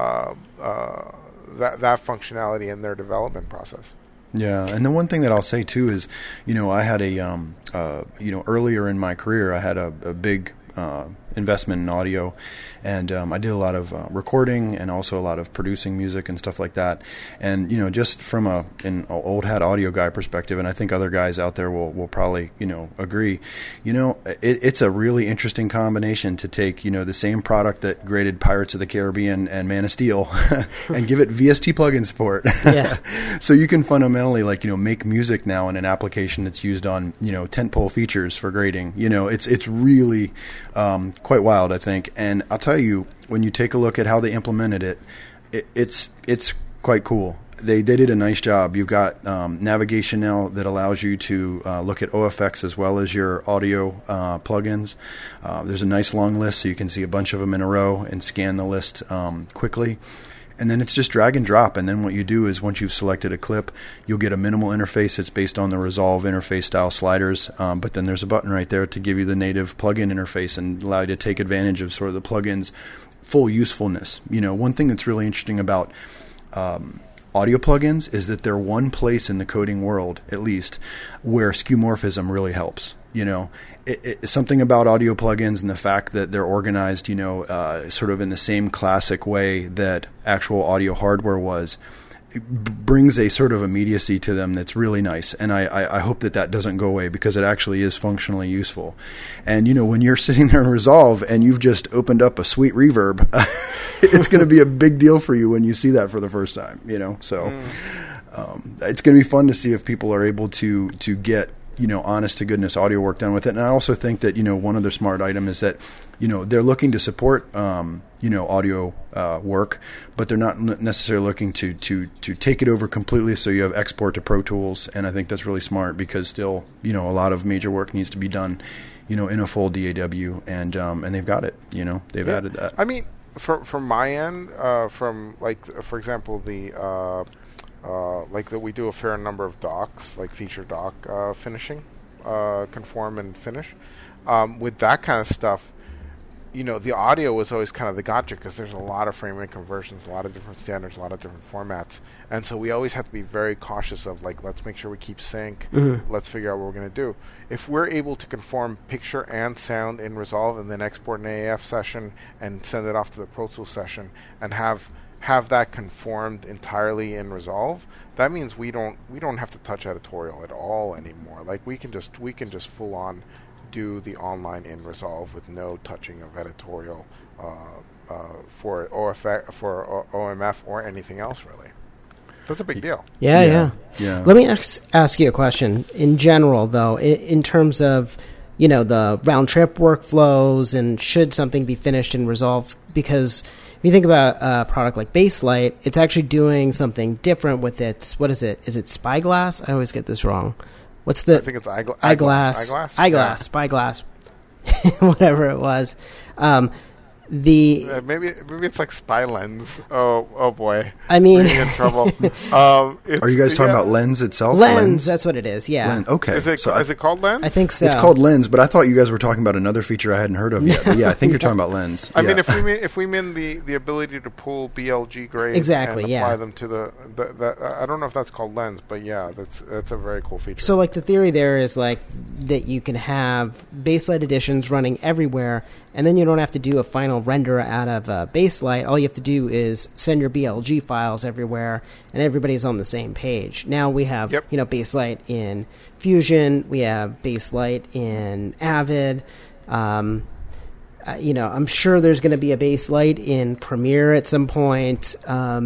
that functionality in their development process. Yeah, and the one thing that I'll say too is, I had earlier in my career, I had a big investment in audio, and I did a lot of recording and also a lot of producing music and stuff like that. And just from an old hat audio guy perspective, and I think other guys out there will probably agree. It's a really interesting combination to take the same product that graded Pirates of the Caribbean and Man of Steel and give it VST plugin support. Yeah. So you can fundamentally make music now in an application that's used on tentpole features for grading. It's really quite wild, I think. And I'll tell you, when you take a look at how they implemented it's quite cool. They did a nice job. You've got navigation now that allows you to look at OFX as well as your audio plugins. There's a nice long list, so you can see a bunch of them in a row and scan the list quickly. And then it's just drag and drop. And then what you do is, once you've selected a clip, you'll get a minimal interface. It's based on the Resolve interface style sliders. But then there's a button right there to give you the native plugin interface and allow you to take advantage of sort of the plugin's full usefulness. One thing that's really interesting about audio plugins is that they're one place in the coding world, at least, where skeuomorphism really helps. It's something about audio plugins and the fact that they're organized, sort of in the same classic way that actual audio hardware was. It brings a sort of immediacy to them that's really nice. And I hope that doesn't go away, because it actually is functionally useful. And, when you're sitting there in Resolve and you've just opened up a sweet reverb, it's going to be a big deal for you when you see that for the first time, So it's going to be fun to see if people are able to get honest to goodness audio work done with it. And I also think that, one other smart item is that, they're looking to support, audio work, but they're not necessarily looking to take it over completely. So you have export to Pro Tools. And I think that's really smart, because still, a lot of major work needs to be done, in a full DAW, and they've got it, they've added that. I mean, from my end, for example, that we do a fair number of docs, like feature doc finishing, conform and finish. With that kind of stuff, the audio was always kind of the gotcha, because there's a lot of frame rate conversions, a lot of different standards, a lot of different formats. And so we always have to be very cautious of, let's make sure we keep sync. Mm-hmm. Let's figure out what we're going to do. If we're able to conform picture and sound in Resolve and then export an AAF session and send it off to the Pro Tools session and have have that conformed entirely in Resolve, that means we don't have to touch editorial at all anymore. Like we can just full on do the online in Resolve with no touching of editorial for OMF or anything else really. That's a big deal. Yeah. Let me ask you a question. In general, though, in terms of the round trip workflows and should something be finished in Resolve, because if you think about a product like Baselight, it's actually doing something different with its, what is it? Is it Spyglass? I always get this wrong. What's the... I think it's Eyeglass. Spyglass, whatever it was. Maybe it's like Spy Lens. Oh boy. I mean, we're in trouble. Are you guys talking about Lens itself? Lens, that's what it is. Yeah. Lens. Okay. Is it called Lens? I think so. It's called Lens, but I thought you guys were talking about another feature I hadn't heard of yet. But yeah, I think you're talking about Lens. I mean, if we mean the ability to pull BLG grades and apply them to the I don't know if that's called Lens, but yeah, that's a very cool feature. So like the theory there is like that you can have Baselight editions running everywhere, and then you don't have to do a final render out of Baselight. All you have to do is send your BLG files everywhere, and everybody's on the same page. Now we have Baselight in Fusion, we have Baselight in Avid. I'm sure there's going to be a Baselight in Premiere at some point.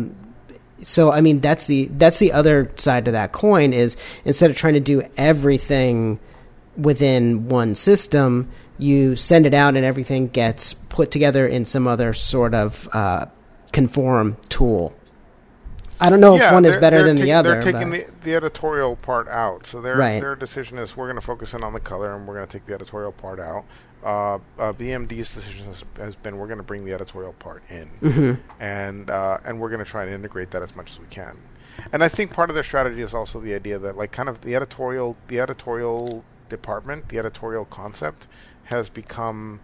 So I mean, that's the other side of that coin. Is instead of trying to do everything within one system, you send it out and everything gets put together in some other sort of conform tool. I don't know if one is better than the other. They're taking the editorial part out. So their decision is we're going to focus in on the color and we're going to take the editorial part out. BMD's decision has been we're going to bring the editorial part in, and we're going to try and integrate that as much as we can. And I think part of their strategy is also the idea that like kind of the editorial department, the editorial concept has become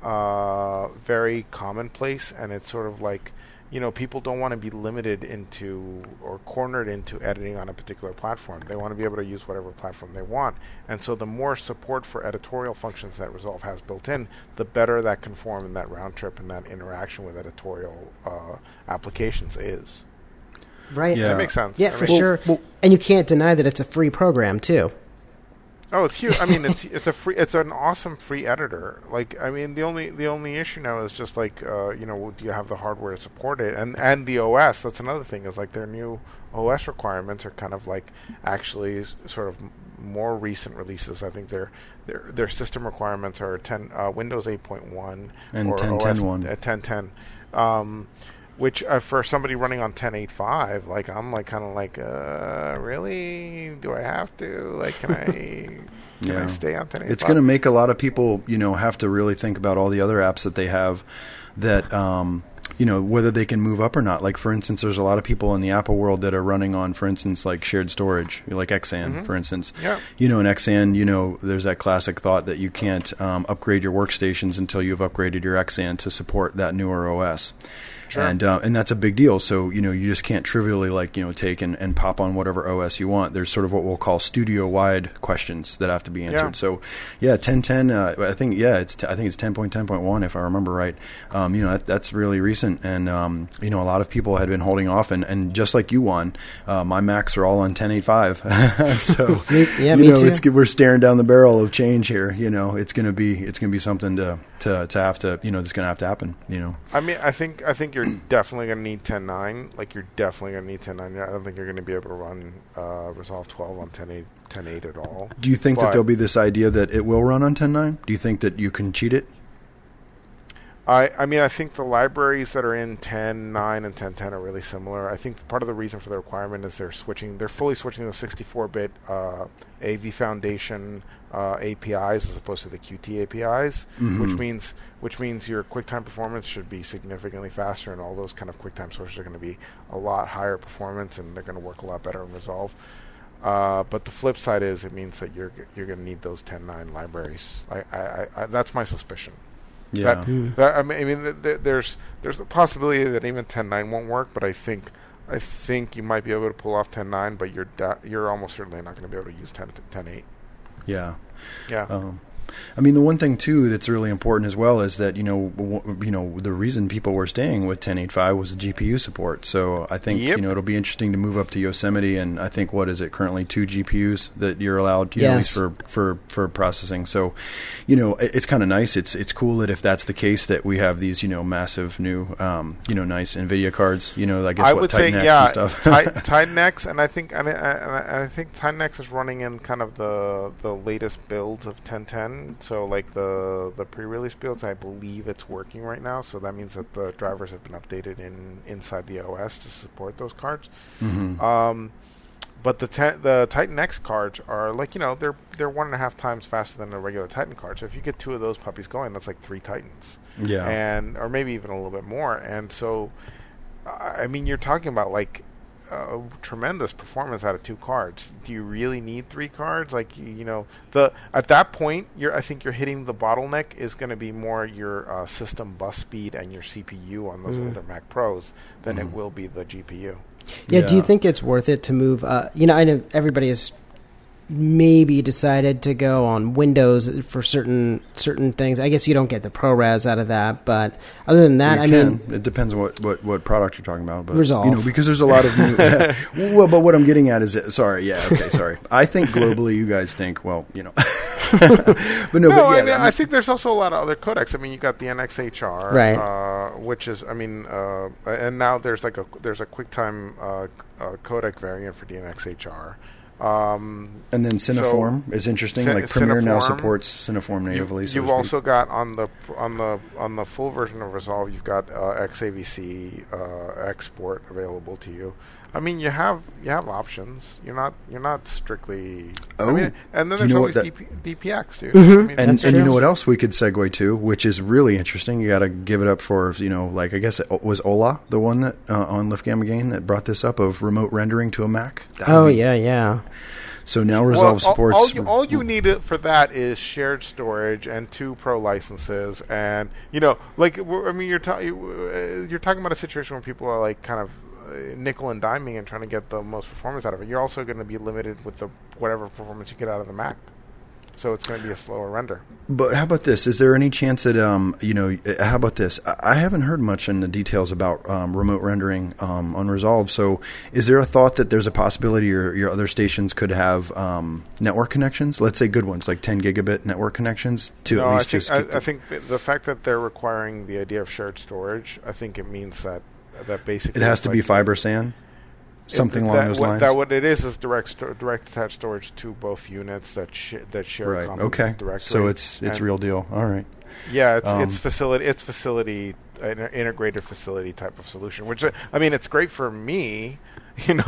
very commonplace, and it's sort of like people don't want to be limited into or cornered into editing on a particular platform. They want to be able to use whatever platform they want. And so the more support for editorial functions that Resolve has built in, the better that conform and that round trip and that interaction with editorial applications is. Right. Yeah. That makes sense. Yeah, for sure. And you can't deny that it's a free program too. Oh, it's huge. I mean, it's an awesome free editor. Like, I mean, the only issue now is just like, do you have the hardware to support it? And the OS. That's another thing. Is like their new OS requirements are kind of like actually sort of more recent releases. I think their system requirements are Windows 8.1 and or 10.10.1 at 10.10. Which for somebody running on 10.8.5, like I'm like kind of like, really? Do I have to? Like, can I stay on 10.8.5? It's going to make a lot of people, have to really think about all the other apps that they have that, whether they can move up or not. Like, for instance, there's a lot of people in the Apple world that are running on, for instance, like shared storage, like Xan, for instance. Yeah. In Xan, there's that classic thought that you can't upgrade your workstations until you've upgraded your Xan to support that newer OS. Sure. And that's a big deal. So, you just can't trivially take and pop on whatever OS you want. There's sort of what we'll call studio-wide questions that have to be answered. Yeah. So, 10.10, I think it's 10.10.1 if I remember right. That's really recent. And, a lot of people had been holding off. And just like you, Juan, my Macs are all on 10.8.5. So, me too. We're staring down the barrel of change here. It's going to be something to have to, that's going to have to happen, I mean, I think you're definitely going to need 10.9. Like, you're definitely going to need 10.9. I don't think you're going to be able to run Resolve 12 on 10.8 at all. Do you think that there'll be this idea that it will run on 10.9? Do you think that you can cheat it? I mean, I think the libraries that are in 10.9 and 10.10 are really similar. I think part of the reason for the requirement is they're fully switching the 64-bit AV Foundation APIs as opposed to the Qt APIs, which means your QuickTime performance should be significantly faster, and all those kind of QuickTime sources are going to be a lot higher performance, and they're going to work a lot better in Resolve. But the flip side is it means that you're going to need those 10.9 libraries. I that's my suspicion. Yeah. I mean, there's a possibility that even 10.9 won't work, but I think you might be able to pull off 10.9, but you're almost certainly not going to be able to use 10.8. Yeah. Yeah. I mean, the one thing too that's really important as well is that the reason people were staying with 10.8.5 was the GPU support. So I think it'll be interesting to move up to Yosemite, and I think what is it currently 2 GPUs that you're allowed, at least for processing. So, it's kind of nice. It's cool that if that's the case that we have these massive new nice NVIDIA cards. I would say and stuff. Titan X, and I think Titan X is running in kind of the latest builds of 1010. So like the pre-release builds, I believe it's working right now. So that means that the drivers have been updated inside the OS to support those cards. Mm-hmm. But the Titan X cards are like they're 1.5 times faster than a regular Titan card. So if you get 2 of those puppies going, that's like 3 Titans. Yeah. Or maybe even a little bit more. And so, I mean, you're talking about like tremendous performance out of 2 cards. Do you really need 3 cards? Like at that point, I think you're hitting the bottleneck is going to be more your system bus speed and your CPU on those older Mac Pros than it will be the GPU. Yeah. Do you think it's worth it to move? I know everybody has maybe decided to go on Windows for certain things. I guess you don't get the ProRes out of that, but other than that, it depends on what product you're talking about. But, Resolve, because there's a lot of new. Well, but what I'm getting at is sorry. I think globally, you guys think but no. I think there's also a lot of other codecs. I mean, you got the NXHR, right? Which is, and now there's a QuickTime codec variant for the NXHR. And then Cineform is interesting. Like Premiere now supports Cineform natively. You've also got on the full version of Resolve, you've got XAVC export available to you. I mean, you have options. You're not strictly. And then there's always DPX too. Mm-hmm. And you know what else we could segue to, which is really interesting. You got to give it up for I guess it was Ola, the one that on Lift Gamma Gain that brought this up of remote rendering to a Mac. Yeah. So now Resolve supports. All you need for that is shared storage and 2 Pro licenses, and you're talking about a situation where people are like kind of nickel and diming and trying to get the most performance out of it. You're also going to be limited with whatever performance you get out of the Mac. So it's going to be a slower render. But how about this? Is there any chance that, how about this? I haven't heard much in the details about remote rendering on Resolve. So is there a thought that there's a possibility your other stations could have network connections? Let's say good ones, like 10 gigabit network connections to at least I think the fact that they're requiring the idea of shared storage, I think it means that basically it has to be FiberSAN? Something along those lines. What it is direct attached storage to both units that share a common directory. So it's real deal. All right. Yeah, it's facility integrated facility type of solution. Which it's great for me. I'm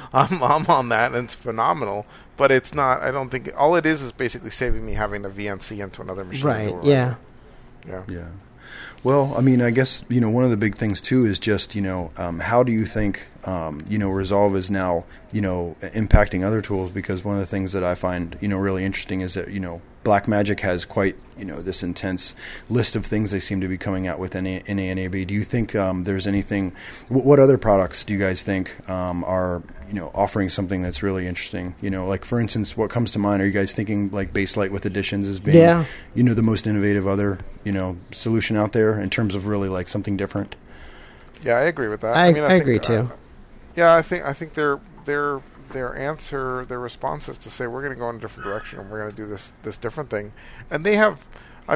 on that and it's phenomenal. But it's not. I don't think all it is basically saving me having a VNC into another machine. Right. Yeah. Yeah. Well, I guess, one of the big things, too, is just, how do you think, Resolve is now, impacting other tools? Because one of the things that I find, really interesting is that, Blackmagic has quite, this intense list of things they seem to be coming out with in NANAB. Do you think there's anything, what other products do you guys think are, offering something that's really interesting? Like, for instance, what comes to mind? Are you guys thinking like Baselight with additions as being, the most innovative other, solution out there in terms of really like something different? Yeah, I agree with that. I agree too. I think their response is to say we're going to go in a different direction and we're going to do this different thing, and they have. I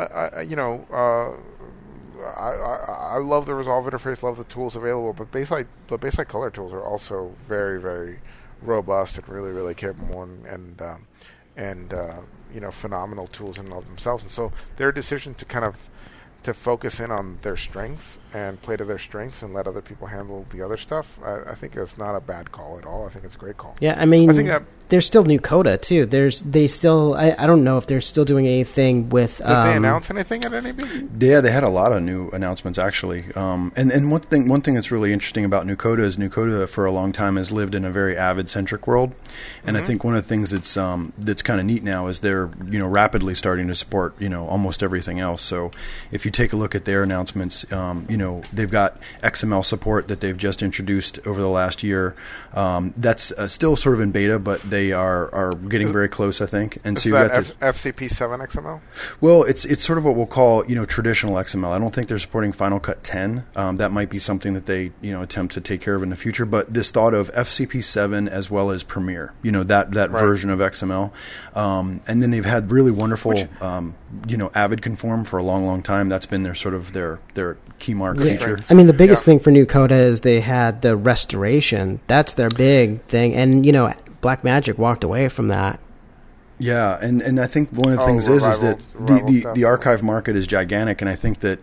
love the Resolve interface, love the tools available, but the Baselight color tools are also very, very robust and really, really capable and phenomenal tools in and of themselves. And so their decision to focus in on their strengths and play to their strengths and let other people handle the other stuff, I think it's not a bad call at all. I think it's a great call. Yeah, I think that there's still new Coda too. I don't know if they're still doing anything with. Did they announce anything at NAB? Yeah, they had a lot of new announcements actually. And one thing that's really interesting about New Coda is New Coda for a long time has lived in a very Avid centric world, and I think one of the things that's kind of neat now is they're rapidly starting to support almost everything else. So if you take a look at their announcements, they've got XML support that they've just introduced over the last year. That's still sort of in beta, but they are getting very close, I think. And so Is you that got this. FCP7 XML? Well, it's sort of what we'll call traditional XML. I don't think they're supporting Final Cut 10. That might be something that they attempt to take care of in the future. But this thought of FCP7 as well as Premiere, that Right. version of XML, and then they've had really wonderful Avid Conform for a long, long time. That's been their key mark feature. I mean, the biggest thing for New Coda is they had the restoration. That's their big thing. And, Blackmagic walked away from that. Yeah, and I think one of the things is that the archive market is gigantic, and I think that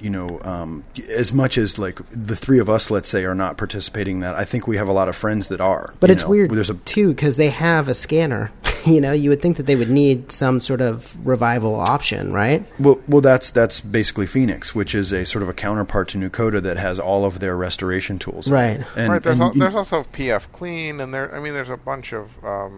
as much as like the three of us, let's say, are not participating in that, I think we have a lot of friends that are. But it's weird too because they have a scanner. You would think that they would need some sort of revival option, right? Well, that's basically Phoenix, which is a sort of a counterpart to New Coda that has all of their restoration tools. Right. Right. There's also PF Clean, and there's a bunch of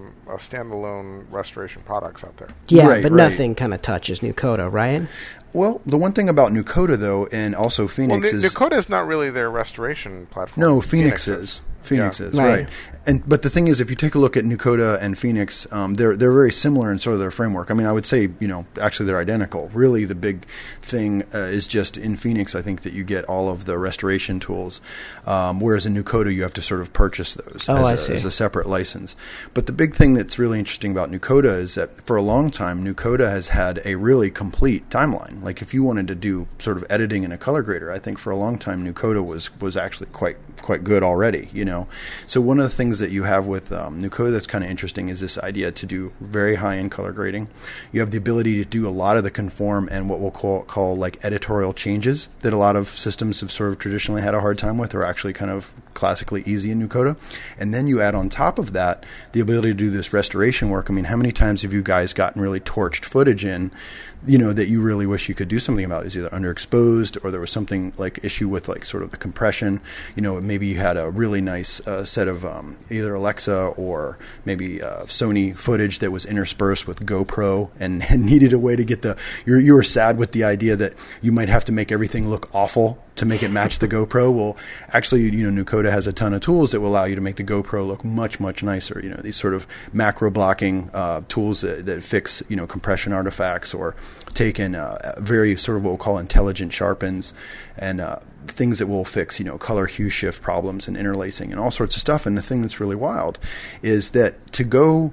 standalone restoration products out there. Yeah, right, but right. nothing kind of touches New Coda, right? Well, the one thing about New Coda, though, and also Phoenix is... New Coda is not really their restoration platform. No, Phoenix is. Phoenix is, right. But the thing is, if you take a look at New Coda and Phoenix, they're very similar in sort of their framework. I mean, I would say, actually they're identical. Really, the big thing is just in Phoenix, I think that you get all of the restoration tools, whereas in New Coda, you have to sort of purchase those as a separate license. But the big thing that's really interesting about New Coda is that for a long time, New Coda has had a really complete timeline. Like if you wanted to do sort of editing in a color grader, I think for a long time, New Coda was actually quite good already, So one of the things that you have with New Coda that's kind of interesting is this idea to do very high-end color grading. You have the ability to do a lot of the conform and what we'll call like editorial changes that a lot of systems have sort of traditionally had a hard time with, are actually kind of classically easy in New Coda. And then you add on top of that the ability to do this restoration work. I mean, how many times have you guys gotten really torched footage in that you really wish you could do something about? It was either underexposed or there was something like issue with like sort of the compression. Maybe you had a really nice set of either Alexa or maybe Sony footage that was interspersed with GoPro and needed a way to get you were sad with the idea that you might have to make everything look awful to make it match the GoPro. Well, actually, New Coda has a ton of tools that will allow you to make the GoPro look much, much nicer. These sort of macro blocking tools that fix, compression artifacts or take in very sort of what we'll call intelligent sharpens and things that will fix, color hue shift problems and interlacing and all sorts of stuff. And the thing that's really wild is that to go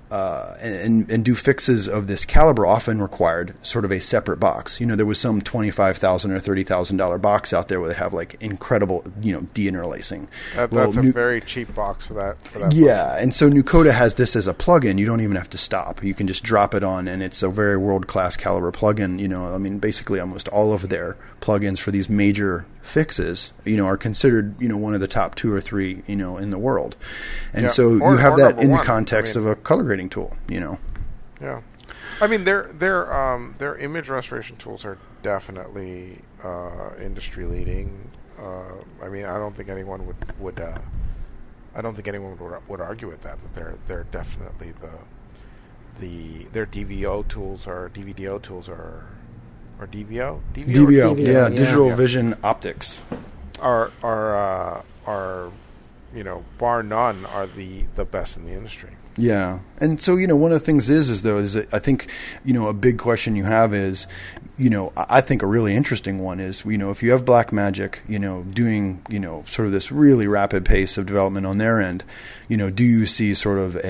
and do fixes of this caliber often required sort of a separate box. There was some $25,000 or $30,000 box out there where they have like incredible, de-interlacing. That's a very cheap box for that. Yeah, and so New Coda has this as a plugin. You don't even have to stop. You can just drop it on, and it's a very world-class caliber plugin. Basically almost all of their plugins for these major fixes, are considered, one of the top 2 or 3, in the world. And so you have that in the context of a color grading tool, Yeah. I mean, their image restoration tools are definitely industry leading. I don't think anyone would argue with that they're definitely their DVO tools are DVDO tools are. Or DVO? DVO, yeah, Digital Vision Optics. Are bar none, are the best in the industry. Yeah, and so one of the things is that I think a big question you have is I think a really interesting one is if you have Blackmagic doing sort of this really rapid pace of development on their end, do you see sort of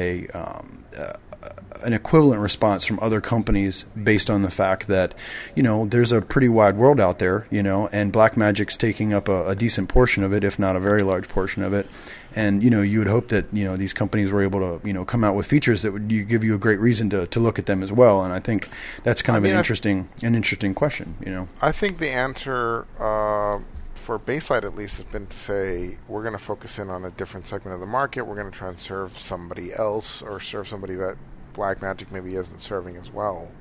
an equivalent response from other companies based on the fact that, there's a pretty wide world out there, and Blackmagic's taking up a decent portion of it, if not a very large portion of it. And, you would hope that, these companies were able to, come out with features that would give you a great reason to look at them as well. And I think that's kind of an interesting question, I think the answer for Bakelite at least has been to say we're going to focus in on a different segment of the market. We're going to try and serve somebody else or serve somebody that Blackmagic maybe isn't serving as well.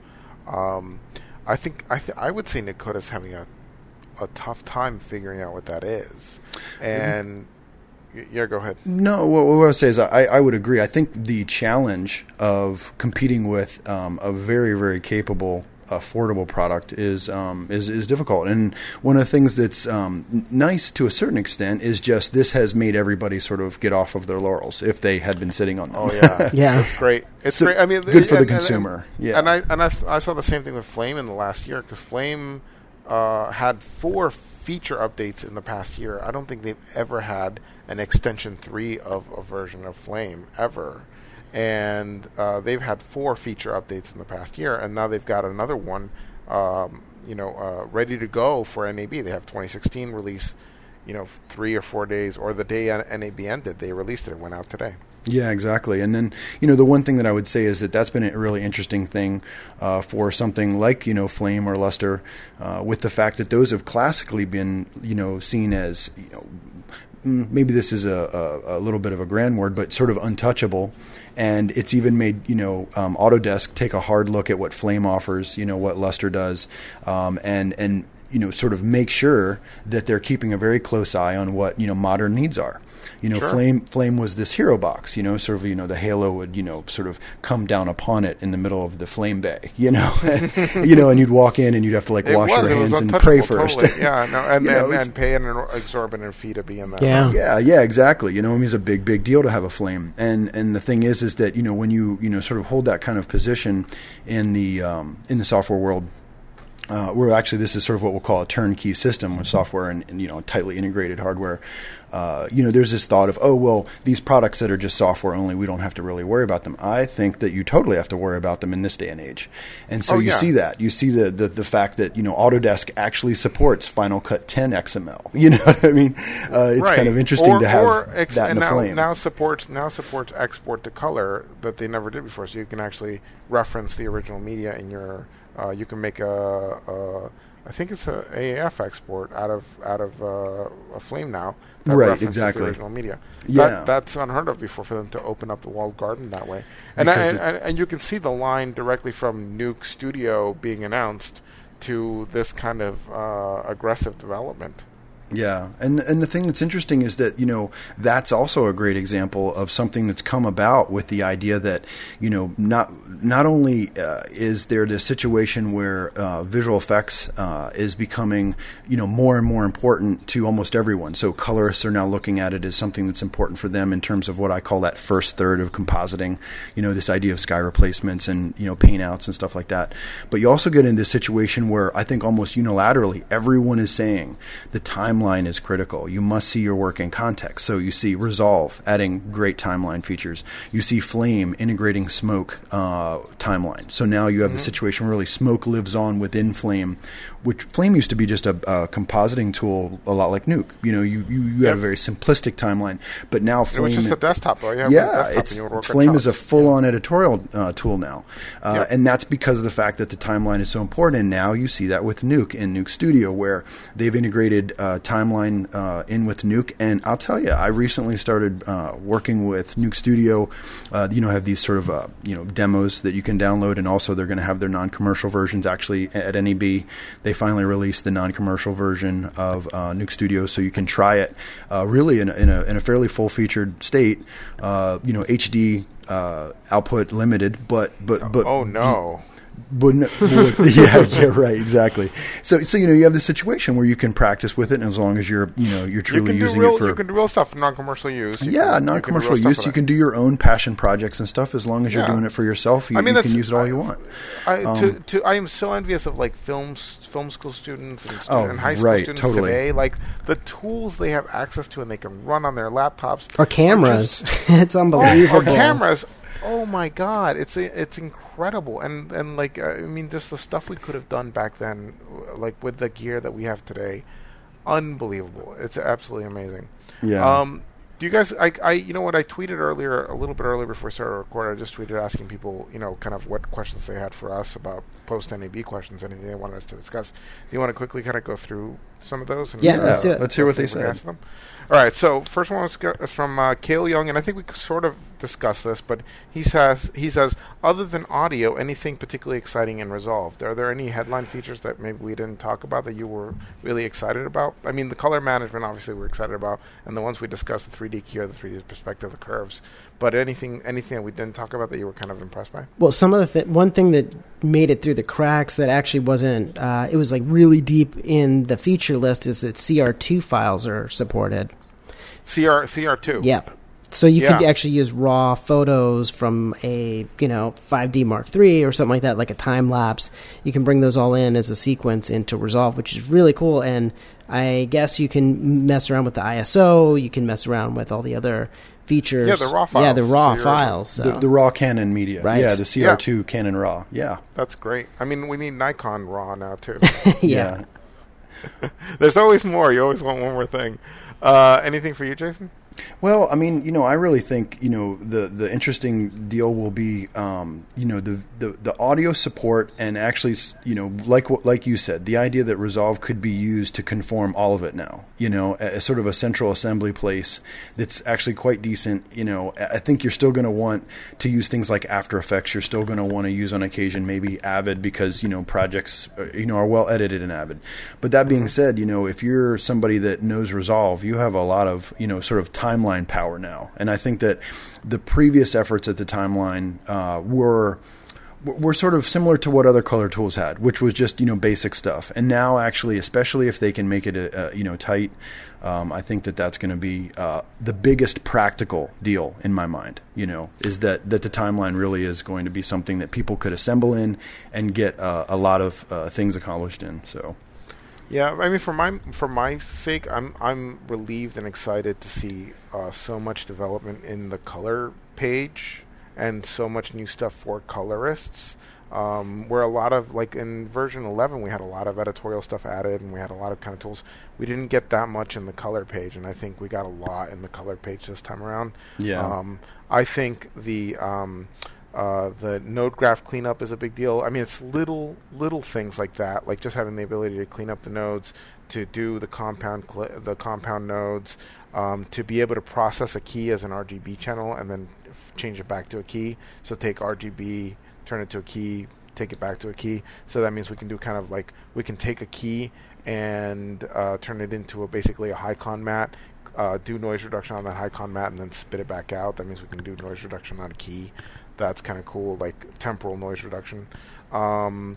I would say New Coda's having a tough time figuring out what that is. And yeah, go ahead. No, what I would say is I would agree. I think the challenge of competing with a very, very capable affordable product is difficult. And one of the things that's nice to a certain extent is just this has made everybody sort of get off of their laurels if they had been sitting on them. Oh yeah, Yeah. it's great. It's So, great. I mean, good for the consumer. Yeah. And I saw the same thing with Flame in the last year, because Flame had 4 feature updates in the past year. I don't think they've ever had an extension 3 of a version of Flame ever. And they've had 4 feature updates in the past year, and now they've got another one, ready to go for NAB. They have 2016 release, 3 or 4 days, or the day NAB ended, they released it. It went out today. Yeah, exactly. And then, the one thing that I would say is that that's been a really interesting thing for something like, Flame or Luster, with the fact that those have classically been, seen as, maybe this is a little bit of a grand word, but sort of untouchable. And it's even made, Autodesk take a hard look at what Flame offers, what Luster does, and sort of make sure that they're keeping a very close eye on what, modern needs are. Sure. Flame was this hero box, sort of, the halo would, sort of come down upon it in the middle of the flame bay, and you'd walk in and you'd have to wash your hands and pray first. Totally. Yeah, no, and pay an exorbitant fee to be in that. Yeah. Yeah, exactly. It's a big deal to have a flame. And the thing is that, when you sort of hold that kind of position in the software world, where actually this is sort of what we'll call a turnkey system with software and tightly integrated hardware. There's this thought of, these products that are just software only, we don't have to really worry about them. I think that you totally have to worry about them in this day and age. And so see that. You see the fact that, Autodesk actually supports Final Cut 10 XML. You know what I mean? It's kind of interesting to have that in the Flame. Now supports export to color that they never did before, so you can actually reference the original media in your... you can make I think it's a AAF export out of a Flame now. That right, references exactly. the original media. Yeah, that's unheard of before for them to open up the walled garden that way. And you can see the line directly from Nuke Studio being announced to this kind of aggressive development. Yeah, and the thing that's interesting is that that's also a great example of something that's come about with the idea that not only is there this situation where visual effects is becoming more and more important to almost everyone. So colorists are now looking at it as something that's important for them in terms of what I call that first third of compositing. This idea of sky replacements and paint outs and stuff like that. But you also get into this situation where I think almost unilaterally everyone is saying the timeline is critical. You must see your work in context. So you see Resolve adding great timeline features. You see Flame integrating smoke timeline. So now you have the situation where really smoke lives on within Flame, which Flame used to be just a compositing tool, a lot like Nuke. You had a very simplistic timeline, but now Flame... It was just a desktop, though. Flame is a full-on editorial tool now. And that's because of the fact that the timeline is so important. And now you see that with Nuke in Nuke Studio, where they've integrated timeline in with Nuke. And I'll tell you, I recently started working with Nuke Studio. Have these sort of demos that you can download, and also they're going to have their non-commercial versions. Actually, at NAB, they finally released the non-commercial version of Nuke Studio, so you can try it really in a fairly full-featured state. HD output limited, but oh no. Yeah, right, exactly. So you have this situation where you can practice with it, and as long as you're truly using it for... You can do real stuff for non-commercial use. Non-commercial use. You can do your own passion projects and stuff as long as you're doing it for yourself. You can use it all you want. I am so envious of film school students and high school students today. Like the tools they have access to and they can run on their laptops or cameras. It's unbelievable. Or cameras. Oh my God, it's incredible, and just the stuff we could have done back then, like with the gear that we have today, unbelievable. It's absolutely amazing. Yeah. Do you guys? I tweeted a little bit earlier before we started recording. I just tweeted asking people, kind of what questions they had for us about post NAB questions, anything they wanted us to discuss. Do you want to quickly kind of go through some of those? And, Yeah, let's do it. Let's hear what they hopefully we said. can answer them. All right, so first one is from Cale Young, and I think we sort of discussed this, but he says, other than audio, anything particularly exciting in Resolve? Are there any headline features that maybe we didn't talk about that you were really excited about? I mean, the color management, obviously, we're excited about, and the ones we discussed, the 3D key or the 3D perspective, the curves. But anything that we didn't talk about that you were kind of impressed by? Well, some of the one thing that made it through the cracks that actually wasn't, it was like really deep in the feature list, is that CR2 files are supported. CR2. Yeah. So you could actually use raw photos from a 5D Mark III or something like that, like a time lapse. You can bring those all in as a sequence into Resolve, which is really cool. And I guess you can mess around with the ISO. You can mess around with all the other features. Yeah, the raw files. Yeah, the raw files. So. The raw Canon media. Right. Yeah, the CR2 Canon RAW. Yeah. That's great. I mean, we need Nikon RAW now, too. Yeah. There's always more. You always want one more thing. Anything for you, Jason? Well, I mean, I really think, the interesting deal will be, the audio support and actually, like you said, the idea that Resolve could be used to conform all of it now, as sort of a central assembly place that's actually quite decent. I think you're still going to want to use things like After Effects. You're still going to want to use on occasion maybe Avid because, projects, are well edited in Avid. But that being said, if you're somebody that knows Resolve, you have a lot of, sort of timeline power now. And I think that the previous efforts at the timeline were sort of similar to what other color tools had, which was just, basic stuff. And now actually, especially if they can make it, tight, I think that that's going to be the biggest practical deal in my mind, is that the timeline really is going to be something that people could assemble in and get a lot of things accomplished in. So. Yeah, I mean, for my sake, I'm relieved and excited to see so much development in the color page and so much new stuff for colorists. Where a lot of, like in version 11, we had a lot of editorial stuff added and we had a lot of kind of tools. We didn't get that much in the color page, and I think we got a lot in the color page this time around. Yeah. I think the node graph cleanup is a big deal. I mean, it's little things like that, like just having the ability to clean up the nodes, to do the compound nodes, to be able to process a key as an RGB channel and then change it back to a key. So take RGB, turn it to a key, take it back to a key. So that means we can do kind of like, we can take a key and turn it into basically a high-con mat, do noise reduction on that high-con mat, and then spit it back out. That means we can do noise reduction on a key. That's kind of cool, like temporal noise reduction. The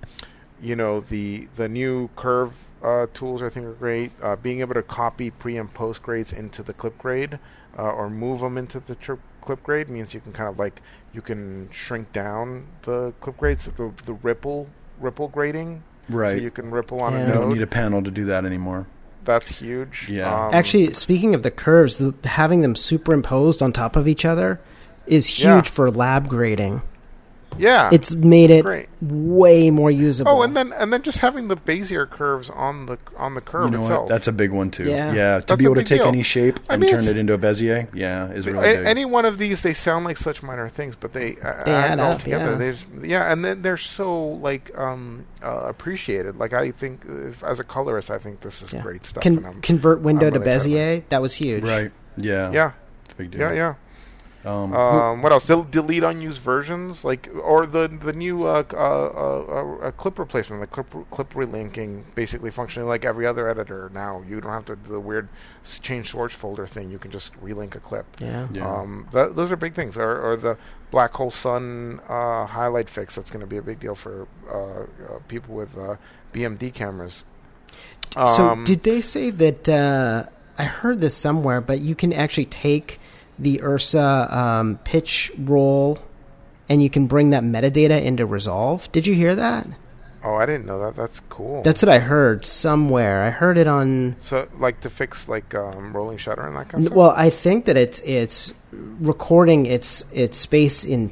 new curve tools I think are great. Being able to copy pre and post grades into the clip grade or move them into the clip grade means you can kind of like, you can shrink down the clip grades, the ripple grading. Right. So you can ripple on a You node. don't need a panel to do that anymore. That's huge. Yeah. Actually, speaking of the curves, having them superimposed on top of each other is huge for lab grading. Yeah, It's made it great. way more usable. Oh, and then just having the Bezier curves on the curve You know itself. what? That's a big one too. Yeah. To That's be a able to big take deal. any shape I and mean, turn it's- it into a Bezier, is really big. Any one of these, they sound like such minor things, but they add all up, together. yeah. And then they're so like appreciated. Like I think, as a colorist, I think this is great stuff. and I'm- Convert window I'm to really excited. Bezier, that was huge. Right. Yeah. Yeah, It's a big deal. yeah. What else? They'll delete unused versions, or the new clip replacement, like clip relinking, basically functioning like every other editor now. You don't have to do the weird change source folder thing. You can just relink a clip. Yeah. Those are big things. Or the black hole sun highlight fix. That's going to be a big deal for people with BMD cameras. So did they say that, I heard this somewhere, but you can actually take the Ursa pitch roll and you can bring that metadata into Resolve? Did you hear that? Oh, I didn't know that. That's cool. That's what I heard somewhere. I heard it on... So, like, to fix, like, rolling shutter and that kind of stuff? Well, I think that it's recording its space in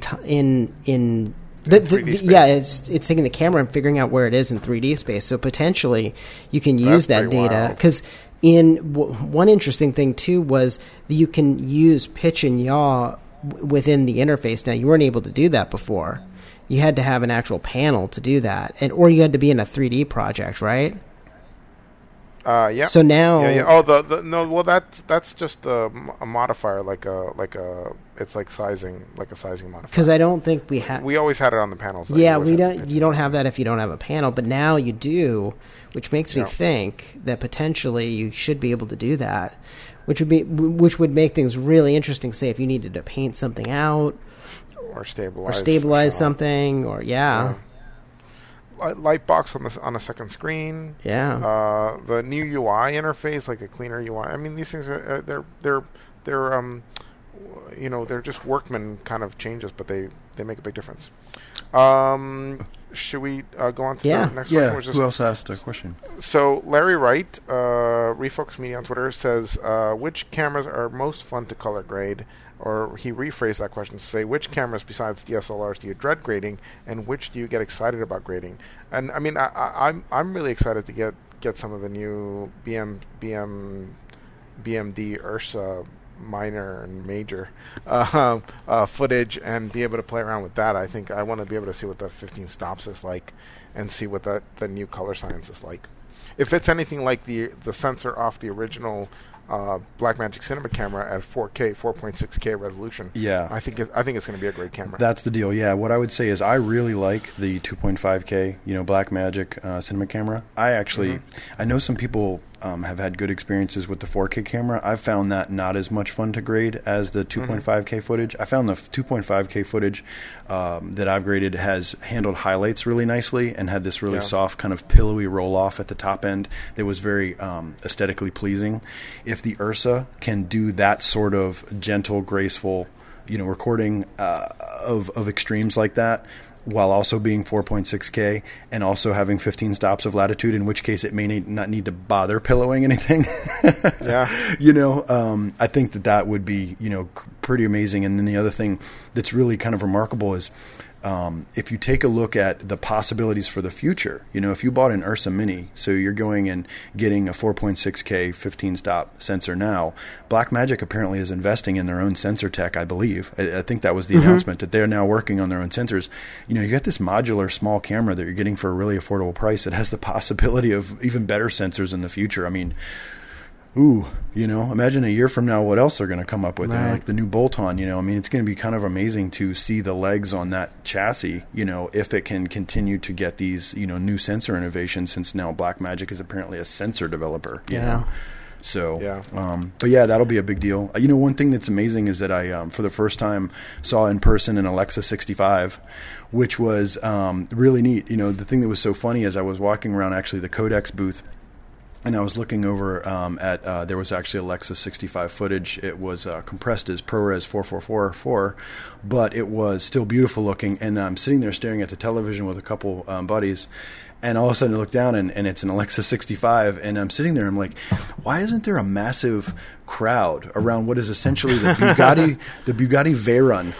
3D space. yeah, it's taking the camera and figuring out where it is in 3D space. So potentially you can use That's that pretty data wild. because one interesting thing too was that you can use pitch and yaw within the interface. Now you weren't able to do that before. You had to have an actual panel to do that, or you had to be in a 3D project, right? Yeah. So now, Oh, the no. Well, that's just a modifier, it's like sizing, like a sizing modifier. because I don't think we have. We always had it on the panels. Yeah, we don't. You don't have that if you don't have a panel, but now you do, which makes me Yeah. think that potentially you should be able to do that, which would make things really interesting. Say if you needed to paint something out or stabilize something, or light box on the second screen. Yeah. The new UI interface, like a cleaner UI. I mean, these things are they're they're just workman kind of changes, but they make a big difference. Should we go on to the next question? Yeah. Who else asked a question? So Larry Wright, Refocus Media on Twitter, says, which cameras are most fun to color grade? Or he rephrased that question to say, which cameras besides DSLRs do you dread grading, and which do you get excited about grading? And I mean, I'm really excited to get some of the new BMD Ursa minor and major footage and be able to play around with that. I think I want to be able to see what the 15 stops is like and see what the new color science is like. If it's anything like the sensor off the original Blackmagic Cinema camera at 4K, 4.6K resolution. Yeah, I think it's going to be a great camera. That's the deal. Yeah, what I would say is I really like the 2.5K, Blackmagic Cinema camera. I know some people have had good experiences with the 4K camera. I've found that not as much fun to grade as the 2.5K footage. I found the 2.5K footage that I've graded has handled highlights really nicely and had this really soft kind of pillowy roll off at the top end that was very aesthetically pleasing. If the Ursa can do that sort of gentle, graceful, recording of extremes like that, while also being 4.6K and also having 15 stops of latitude, in which case it may not need to bother pillowing anything. Yeah. I think that would be, pretty amazing. And then the other thing that's really kind of remarkable is if you take a look at the possibilities for the future, if you bought an Ursa Mini, so you're going and getting a 4.6K 15-stop sensor now, Blackmagic apparently is investing in their own sensor tech, I believe. I think that was the announcement, that they're now working on their own sensors. You got this modular small camera that you're getting for a really affordable price that has the possibility of even better sensors in the future. I mean, imagine a year from now what else they're going to come up with. Right. Like the new bolt-on, it's going to be kind of amazing to see the legs on that chassis, if it can continue to get these, new sensor innovations, since now Blackmagic is apparently a sensor developer, you know. So, but yeah, that'll be a big deal. One thing that's amazing is that I, for the first time, saw in person an Alexa 65, which was really neat. The thing that was so funny is I was walking around actually the Codex booth, and I was looking over at there was actually Alexa 65 footage. It was compressed as ProRes 4444, but it was still beautiful looking. And I'm sitting there staring at the television with a couple buddies, and all of a sudden I look down and it's an Alexa 65, and I'm sitting there. I'm like, why isn't there a massive crowd around what is essentially the Bugatti Veyron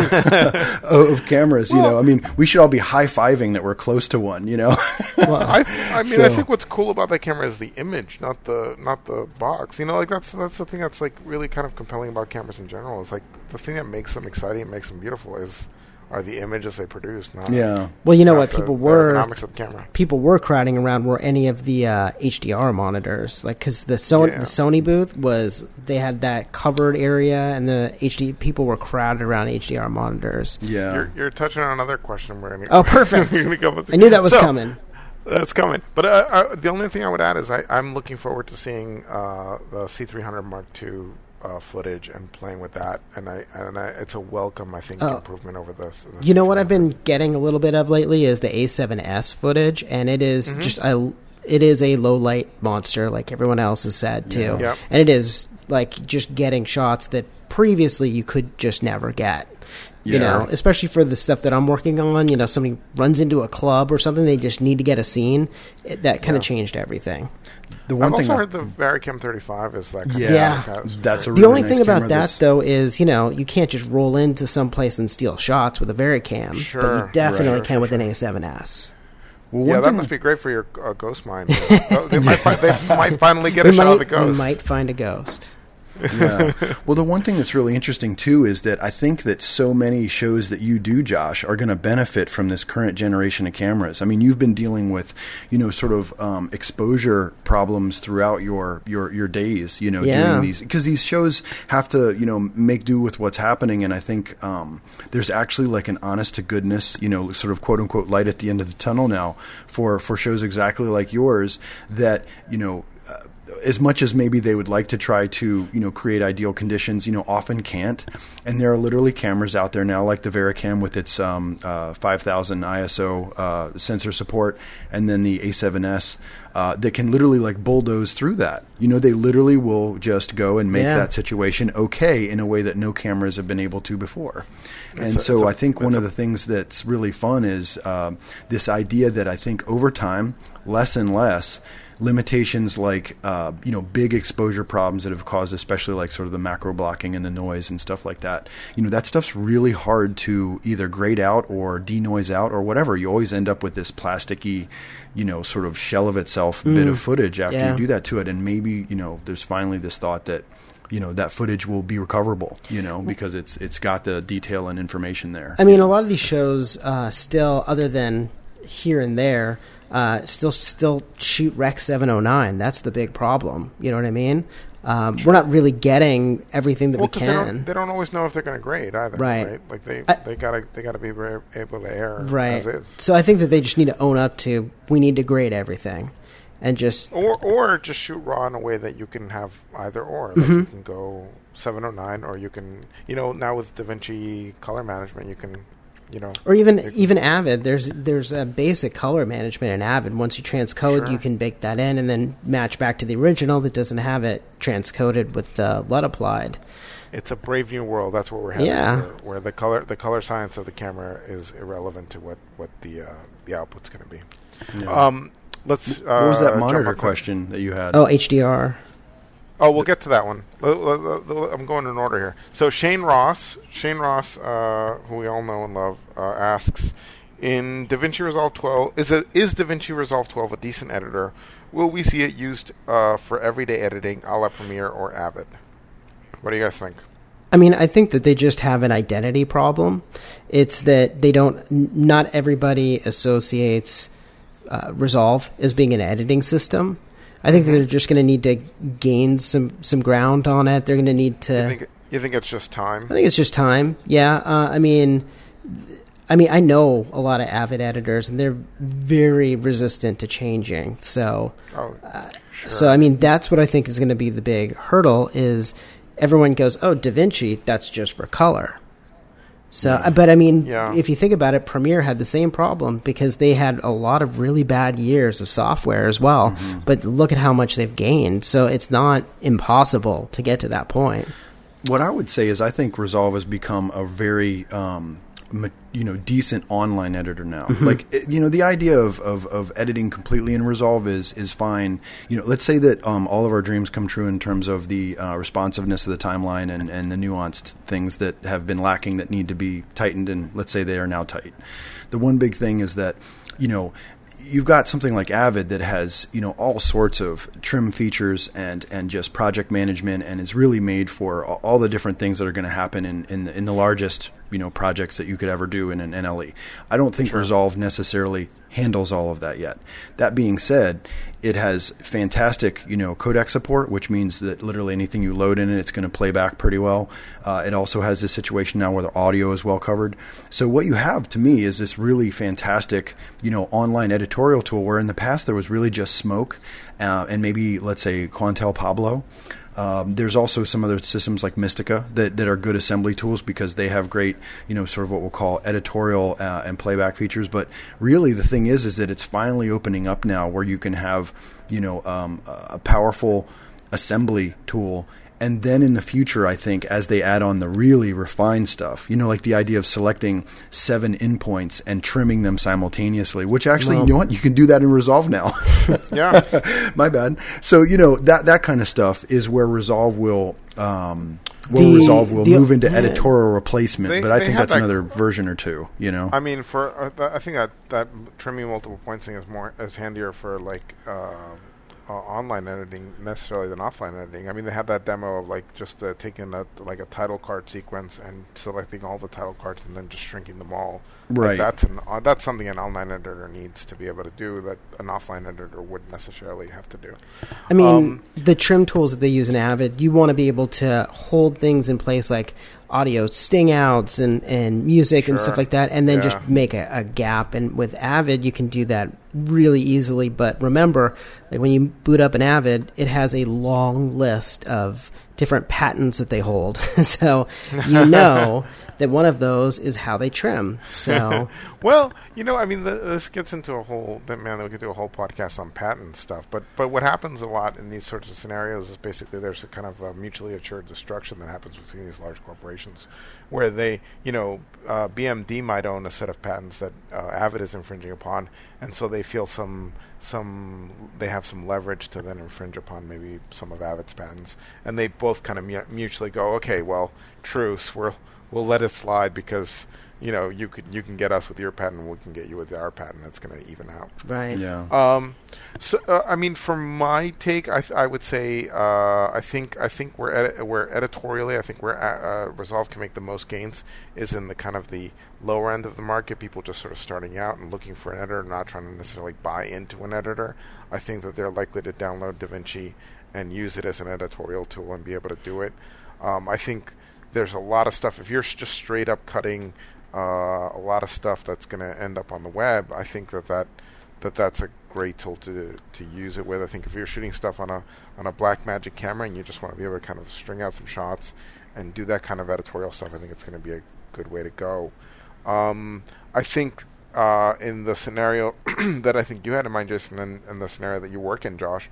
of cameras? Well, I mean, we should all be high-fiving that we're close to one. Well, I think what's cool about that camera is the image, not the box. That's the thing that's like really kind of compelling about cameras in general. It's like the thing that makes them exciting and makes them beautiful are the images they produce. Not, well, what people were ergonomics of the camera. People were crowding around were any of the HDR monitors, because the Sony booth they had that covered area, and the HD people were crowded around HDR monitors. Yeah, you're touching on another question. Perfect. I knew that was coming. That's coming. But the only thing I would add is I'm looking forward to seeing the C300 Mark II footage and playing with that, and it's a welcome, I think, improvement over this. What I've been getting a little bit of lately is the A7S footage, and it is it is a low light monster, like everyone else has said too, and it is like just getting shots that previously you could just never get. Especially for the stuff that I'm working on. Somebody runs into a club or something, they just need to get a scene. That kind of changed everything. I've also heard the Varicam 35 is that kind of that's a really the only nice thing about camera that, though, is, you can't just roll into some place and steal shots with a Varicam, but you definitely can with an A7S. Well, that must be great for your ghost mine. They might finally get a shot of the ghost. We might find a ghost. Yeah. Well, the one thing that's really interesting too is that I think that so many shows that you do, Josh, are going to benefit from this current generation of cameras. I mean, you've been dealing with, sort of exposure problems throughout your days, doing these, because these shows have to, make do with what's happening. And I think there's actually like an honest to goodness, sort of quote unquote light at the end of the tunnel now for shows exactly like yours that, as much as maybe they would like to try to, create ideal conditions, often can't. And there are literally cameras out there now, like the Vericam with its 5000 ISO sensor support, and then the A7S that can literally like bulldoze through that. They literally will just go and make that situation okay in a way that no cameras have been able to before. And so I think one of the things that's really fun is this idea that I think over time, less and less, limitations like big exposure problems that have caused especially like sort of the macro blocking and the noise and stuff like that, that stuff's really hard to either grade out or denoise out or whatever. You always end up with this plasticky sort of shell of itself bit of footage after you do that to it. And maybe there's finally this thought that that footage will be recoverable, because it's got the detail and information there. I mean, a lot of these shows still, other than here and there, still shoot Rec 709. That's the big problem. You know what I mean? We're not really getting everything that we can. They don't always know if they're going to grade either. Right. Like they gotta be able to air as is. So I think that they just need to own up to, we need to grade everything, and just or just shoot raw in a way that you can have either or. Like you can go 709, or you can now with DaVinci color management you can. Or even Avid. There's a basic color management in Avid. Once you transcode, you can bake that in and then match back to the original that doesn't have it transcoded with the LUT applied. It's a brave new world. That's what we're having. Where the color science of the camera is irrelevant to what the output's going to be. Yeah. What was that monitor question that you had? Oh, HDR. Oh, we'll get to that one. I'm going in order here. So Shane Ross, who we all know and love, asks, in DaVinci Resolve 12, is DaVinci Resolve 12 a decent editor? Will we see it used for everyday editing, a la Premiere or Avid? What do you guys think? I mean, I think that they just have an identity problem. It's that not everybody associates Resolve as being an editing system. I think they're just going to need to gain some ground on it. They're going to need to. You think it's just time? I think it's just time. Yeah. I mean, I know a lot of Avid editors, and they're very resistant to changing. So, So I mean, that's what I think is going to be the big hurdle. Is everyone goes, "Oh, DaVinci, that's just for color." So, but I mean, if you think about it, Premiere had the same problem because they had a lot of really bad years of software as well. Mm-hmm. But look at how much they've gained. So it's not impossible to get to that point. What I would say is I think Resolve has become a very decent online editor now. Mm-hmm. Like, the idea of editing completely in Resolve is fine. Let's say that all of our dreams come true in terms of the responsiveness of the timeline and the nuanced things that have been lacking that need to be tightened, and let's say they are now tight. The one big thing is that, you've got something like Avid that has, all sorts of trim features and just project management, and is really made for all the different things that are going to happen in the largest, projects that you could ever do in an NLE. I don't think Resolve necessarily handles all of that yet. That being said, it has fantastic, codec support, which means that literally anything you load in it, it's going to play back pretty well. It also has this situation now where the audio is well covered. So what you have, to me, is this really fantastic, online editorial tool where in the past there was really just Smoke and maybe, let's say, Quantel Pablo. There's also some other systems like Mystica that are good assembly tools because they have great, sort of what we'll call editorial and playback features. But really the thing is that it's finally opening up now where you can have, a powerful assembly tool. And then in the future, I think, as they add on the really refined stuff, like the idea of selecting 7 endpoints and trimming them simultaneously, which actually, you know what? You can do that in Resolve now. Yeah. My bad. So, that kind of stuff is where Resolve will move into editorial replacement. But I think that's another version or two, I mean, I think that trimming multiple points thing is handier for like online editing necessarily than offline editing. I mean, they had that demo of like just taking a title card sequence and selecting all the title cards and then just shrinking them all. Right. Like that's something an online editor needs to be able to do that an offline editor wouldn't necessarily have to do. I mean, the trim tools that they use in Avid, you want to be able to hold things in place like audio sting outs and music and stuff like that, and then just make a gap. And with Avid, you can do that really easily. But remember, like when you boot up an Avid, it has a long list of different patents that they hold. So you know that one of those is how they trim. So well, I mean, this gets into a whole. Man, we could do a whole podcast on patent stuff. But what happens a lot in these sorts of scenarios is basically there's a kind of a mutually assured destruction that happens between these large corporations, where they, BMD might own a set of patents that Avid is infringing upon, and so they feel they have some leverage to then infringe upon maybe some of Avid's patents, and they both kind of mutually go, okay, well, truce, we'll let it slide because you can get us with your patent, and we can get you with our patent. That's going to even out. Right. Yeah. So I mean, from my take, I would say I think where editorially, I think where Resolve can make the most gains is in the kind of the lower end of the market. People just sort of starting out and looking for an editor, not trying to necessarily buy into an editor. I think that they're likely to download DaVinci and use it as an editorial tool and be able to do it. I think there's a lot of stuff. If you're just straight up cutting a lot of stuff that's going to end up on the web, I think that's a great tool to use it with. I think if you're shooting stuff on a Blackmagic camera and you just want to be able to kind of string out some shots and do that kind of editorial stuff, I think it's going to be a good way to go. I think in the scenario that I think you had in mind, Jason, and the scenario that you work in, Josh,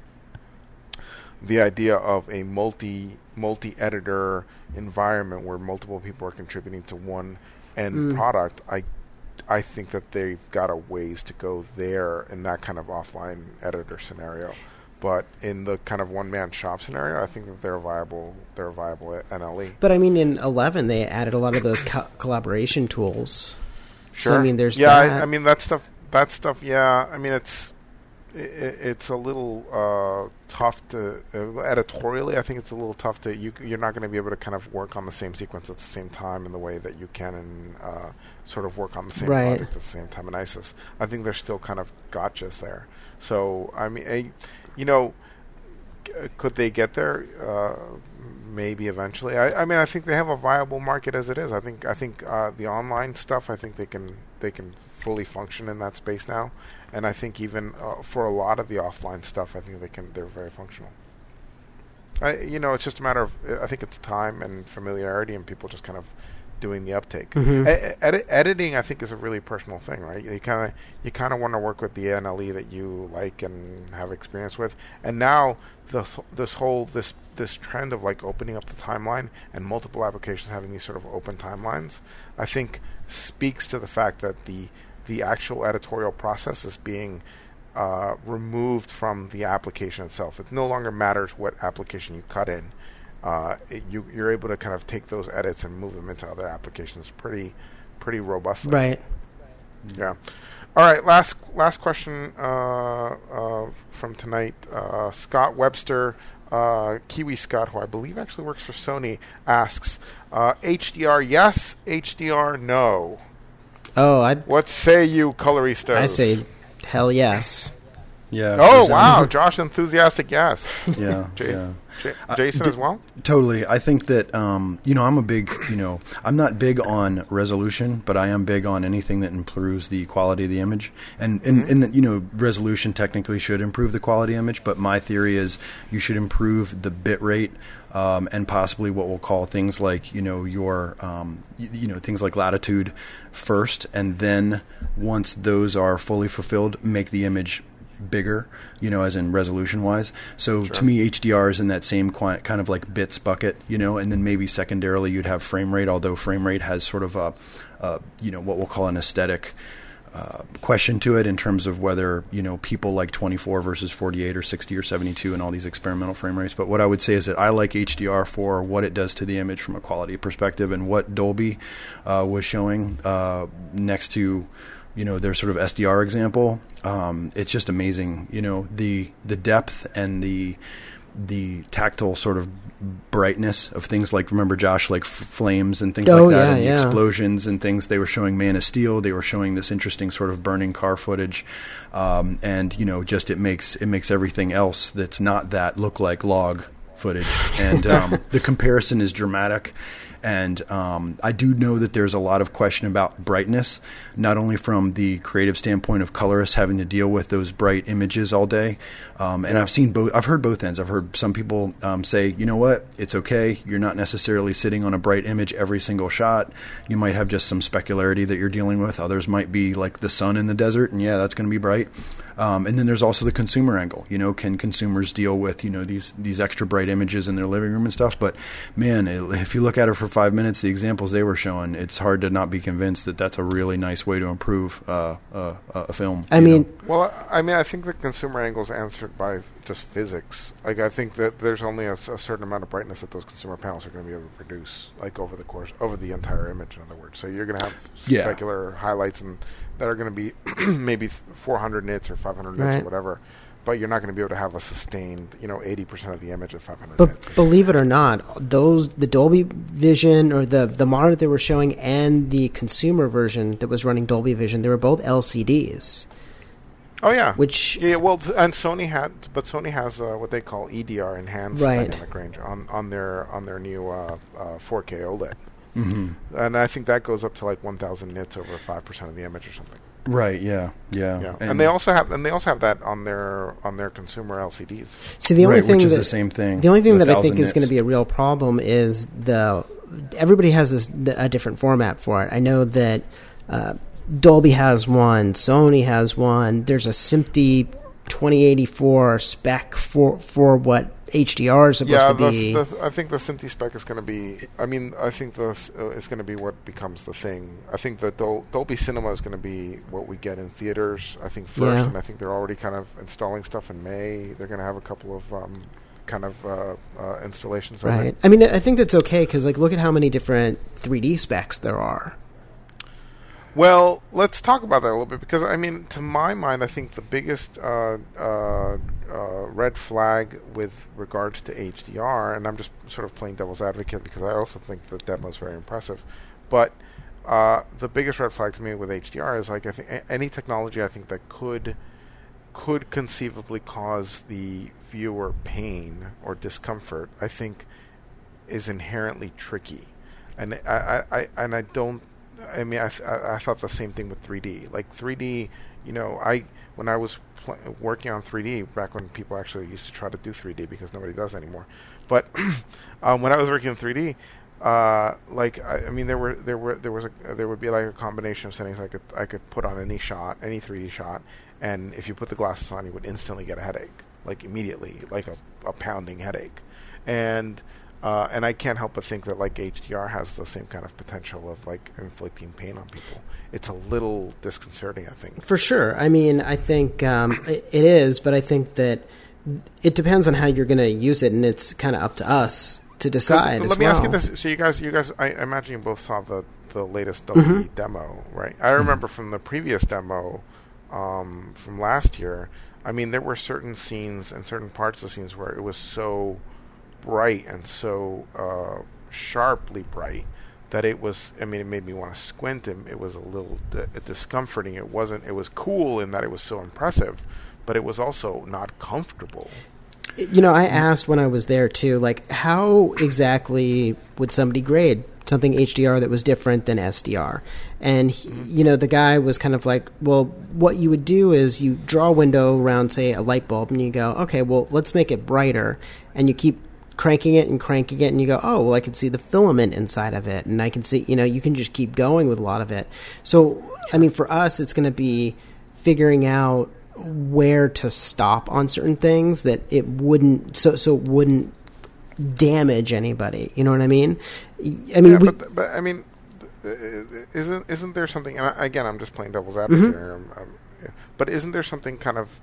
the idea of a multi-editor environment where multiple people are contributing to one end product, I think that they've got a ways to go there in that kind of offline editor scenario. But in the kind of one-man shop scenario, I think that they're a viable NLE. But I mean, in 11, they added a lot of those collaboration tools. Sure. So I mean, there's I mean that stuff. Yeah. I mean, it's a little tough to editorially. I think it's a little tough to you're not going to be able to kind of work on the same sequence at the same time in the way that you can in sort of work on the same project at the same time in ISIS. I think there's still kind of gotchas there. So I mean, could they get there? Maybe eventually. I mean, I think they have a viable market as it is. I think the online stuff, I think they can fully function in that space now. And I think even for a lot of the offline stuff, I think they're very functional. It's just a matter of, I think it's time and familiarity and people just kind of doing the uptake. Mm-hmm. Editing, I think, is a really personal thing, right? You kind of want to work with the NLE that you like and have experience with. And now this trend of like opening up the timeline and multiple applications having these sort of open timelines, I think speaks to the fact that the actual editorial process is being removed from the application itself. It no longer matters what application you cut in. You're able to kind of take those edits and move them into other applications pretty robustly. Right. Yeah. All right. Last question from tonight. Scott Webster, Kiwi Scott, who I believe actually works for Sony, asks, HDR yes, HDR no. Oh, what say you, coloristas? I say hell yes. Yeah. Oh, wow. Josh, enthusiastic yes. Yeah. Jason as well? Totally. I think that, I'm a big, I'm not big on resolution, but I am big on anything that improves the quality of the image. And resolution technically should improve the quality image, but my theory is you should improve the bit rate and possibly what we'll call things like, your, things like latitude first. And then once those are fully fulfilled, make the image bigger, as in resolution wise. So to me, HDR is in that same kind of like bits bucket, and then maybe secondarily you'd have frame rate, although frame rate has sort of a what we'll call an aesthetic question to it in terms of whether, people like 24 versus 48 or 60 or 72 and all these experimental frame rates. But what I would say is that I like HDR for what it does to the image from a quality perspective, and what Dolby was showing next to their sort of SDR example, it's just amazing. The depth and the tactile sort of brightness of things like, remember Josh, like flames and things like that, and the explosions and things. They were showing Man of Steel. They were showing this interesting sort of burning car footage, and just it makes everything else that's not that look like log footage, and the comparison is dramatic. And I do know that there's a lot of question about brightness, not only from the creative standpoint of colorists having to deal with those bright images all day. And I've seen both. I've heard both ends. I've heard some people say, you know what, it's okay. You're not necessarily sitting on a bright image every single shot. You might have just some specularity that you're dealing with. Others might be like the sun in the desert, and that's going to be bright. And then there's also the consumer angle. Can consumers deal with these extra bright images in their living room and stuff? But man, if you look at it for 5 minutes, the examples they were showing, it's hard to not be convinced that that's a really nice way to improve a film. I think the consumer angle is answered by just physics. Like, I think that there's only a certain amount of brightness that those consumer panels are going to be able to produce, like over the entire image. In other words, so you're going to have specular highlights and that are going to be maybe 400 nits or 500 nits or whatever. But you're not going to be able to have a sustained, 80% of the image at 500 but nits. Believe it or not, the Dolby Vision or the monitor they were showing and the consumer version that was running Dolby Vision, they were both LCDs. Oh yeah, and Sony has what they call EDR, enhanced dynamic range, on their new 4K OLED. Mm-hmm. And I think that goes up to like 1,000 nits over 5% of the image or something. Right. Yeah. And they also have that on their consumer LCDs. See, the only thing which is the same thing. The only thing that I think is going to be a real problem is everybody has a different format for it. I know that Dolby has one, Sony has one. There's a SMPTE 2084 spec for what HDR is supposed to be. I think the SMPTE spec is going to be. I think it's going to be what becomes the thing. I think that Dolby Cinema is going to be what we get in theaters. I think first, and I think they're already kind of installing stuff in May. They're going to have a couple of installations. Right. I think that's okay because look at how many different 3D specs there are. Well, let's talk about that a little bit because, to my mind, I think the biggest red flag with regards to HDR, and I'm just sort of playing devil's advocate because I also think the demo is very impressive, but the biggest red flag to me with HDR is I think any technology I think that could conceivably cause the viewer pain or discomfort, I think is inherently tricky, and I thought the same thing with 3D. Like 3D, when I was working on 3D back when people actually used to try to do 3D because nobody does anymore. But when I was working in 3D, there would be like a combination of settings I could put on any 3D shot, and if you put the glasses on, you would instantly get a headache, like immediately, like a pounding headache, and I can't help but think that HDR has the same kind of potential of inflicting pain on people. It's a little disconcerting, I think. For sure. I think it is, but I think that it depends on how you're going to use it, and it's kind of up to us to decide. Let me ask you this: so you guys, I imagine you both saw the latest Dolby demo, right? I remember from the previous demo from last year. There were certain scenes and certain parts of the scenes where it was so bright and so sharply bright that it was. It made me want to squint, and it was a little discomforting. It was cool in that it was so impressive, but it was also not comfortable. I asked when I was there too, how exactly would somebody grade something HDR that was different than SDR? And the guy was kind of like, well, what you would do is you draw a window around, say, a light bulb, and you go, okay, well, let's make it brighter, and you keep cranking it, and you go, oh, well, I can see the filament inside of it, and I can see, you can just keep going with a lot of it. So, for us, it's going to be figuring out where to stop on certain things that it wouldn't, so it wouldn't damage anybody. You know what I mean? Isn't there something? And again, I'm just playing devil's advocate here. But isn't there something kind of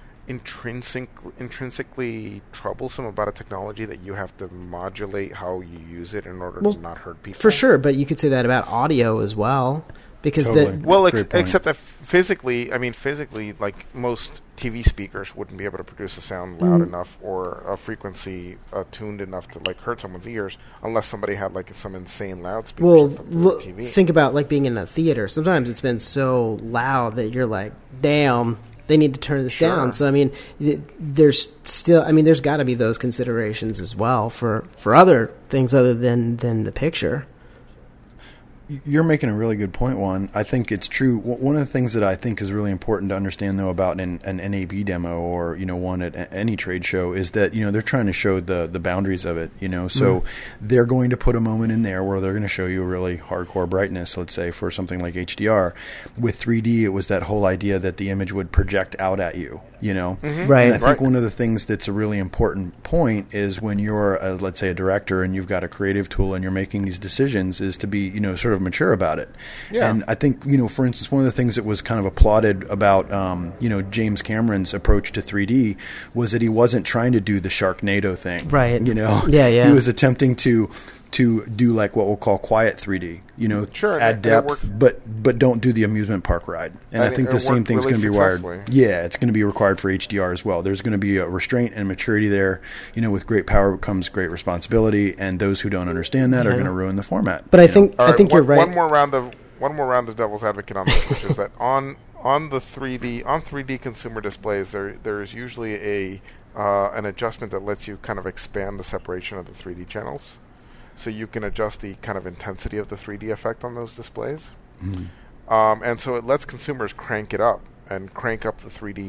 intrinsically troublesome about a technology that you have to modulate how you use it in order to not hurt people? For sure, but you could say that about audio as well. because Totally. Well, Great point. except that physically, like most TV speakers wouldn't be able to produce a sound loud enough or a frequency tuned enough to like hurt someone's ears, unless somebody had like some insane loudspeaker. well, TV. think about like being in a theater. Sometimes it's been so loud that you're like, damn, they need to turn this Sure. down. So I mean, there's still, I mean, there's got to be those considerations as well for other things other than the picture. You're making a really good point, Juan. I think it's true. One of the things that I think is really important to understand, though, about an NAB demo or, one at any trade show is that, they're trying to show the boundaries of it, So they're going to put a moment in there where they're going to show you a really hardcore brightness, let's say, for something like HDR. With 3D, it was that whole idea that the image would project out at you, Right. And I think one of the things that's a really important point is when you're, let's say, a director and you've got a creative tool and you're making these decisions is to be, sort of mature about it. Yeah. And I think, for instance, one of the things that was kind of applauded about, James Cameron's approach to 3D was that he wasn't trying to do the Sharknado thing. Right. Yeah. He was attempting to do like what we'll call quiet 3D, Sure, add and it depth, worked. but don't do the amusement park ride. And I think it the same worked thing's really going to be wired. successfully. Yeah, it's going to be required for HDR as well. There's going to be a restraint and maturity there. With great power comes great responsibility, and those who don't understand that are going to ruin the format. But I think All I right, think you're right. One more round of devil's advocate on this, which is that on the 3D consumer displays, there is usually an adjustment that lets you kind of expand the separation of the 3D channels, so you can adjust the kind of intensity of the 3D effect on those displays, and so it lets consumers crank it up and crank up the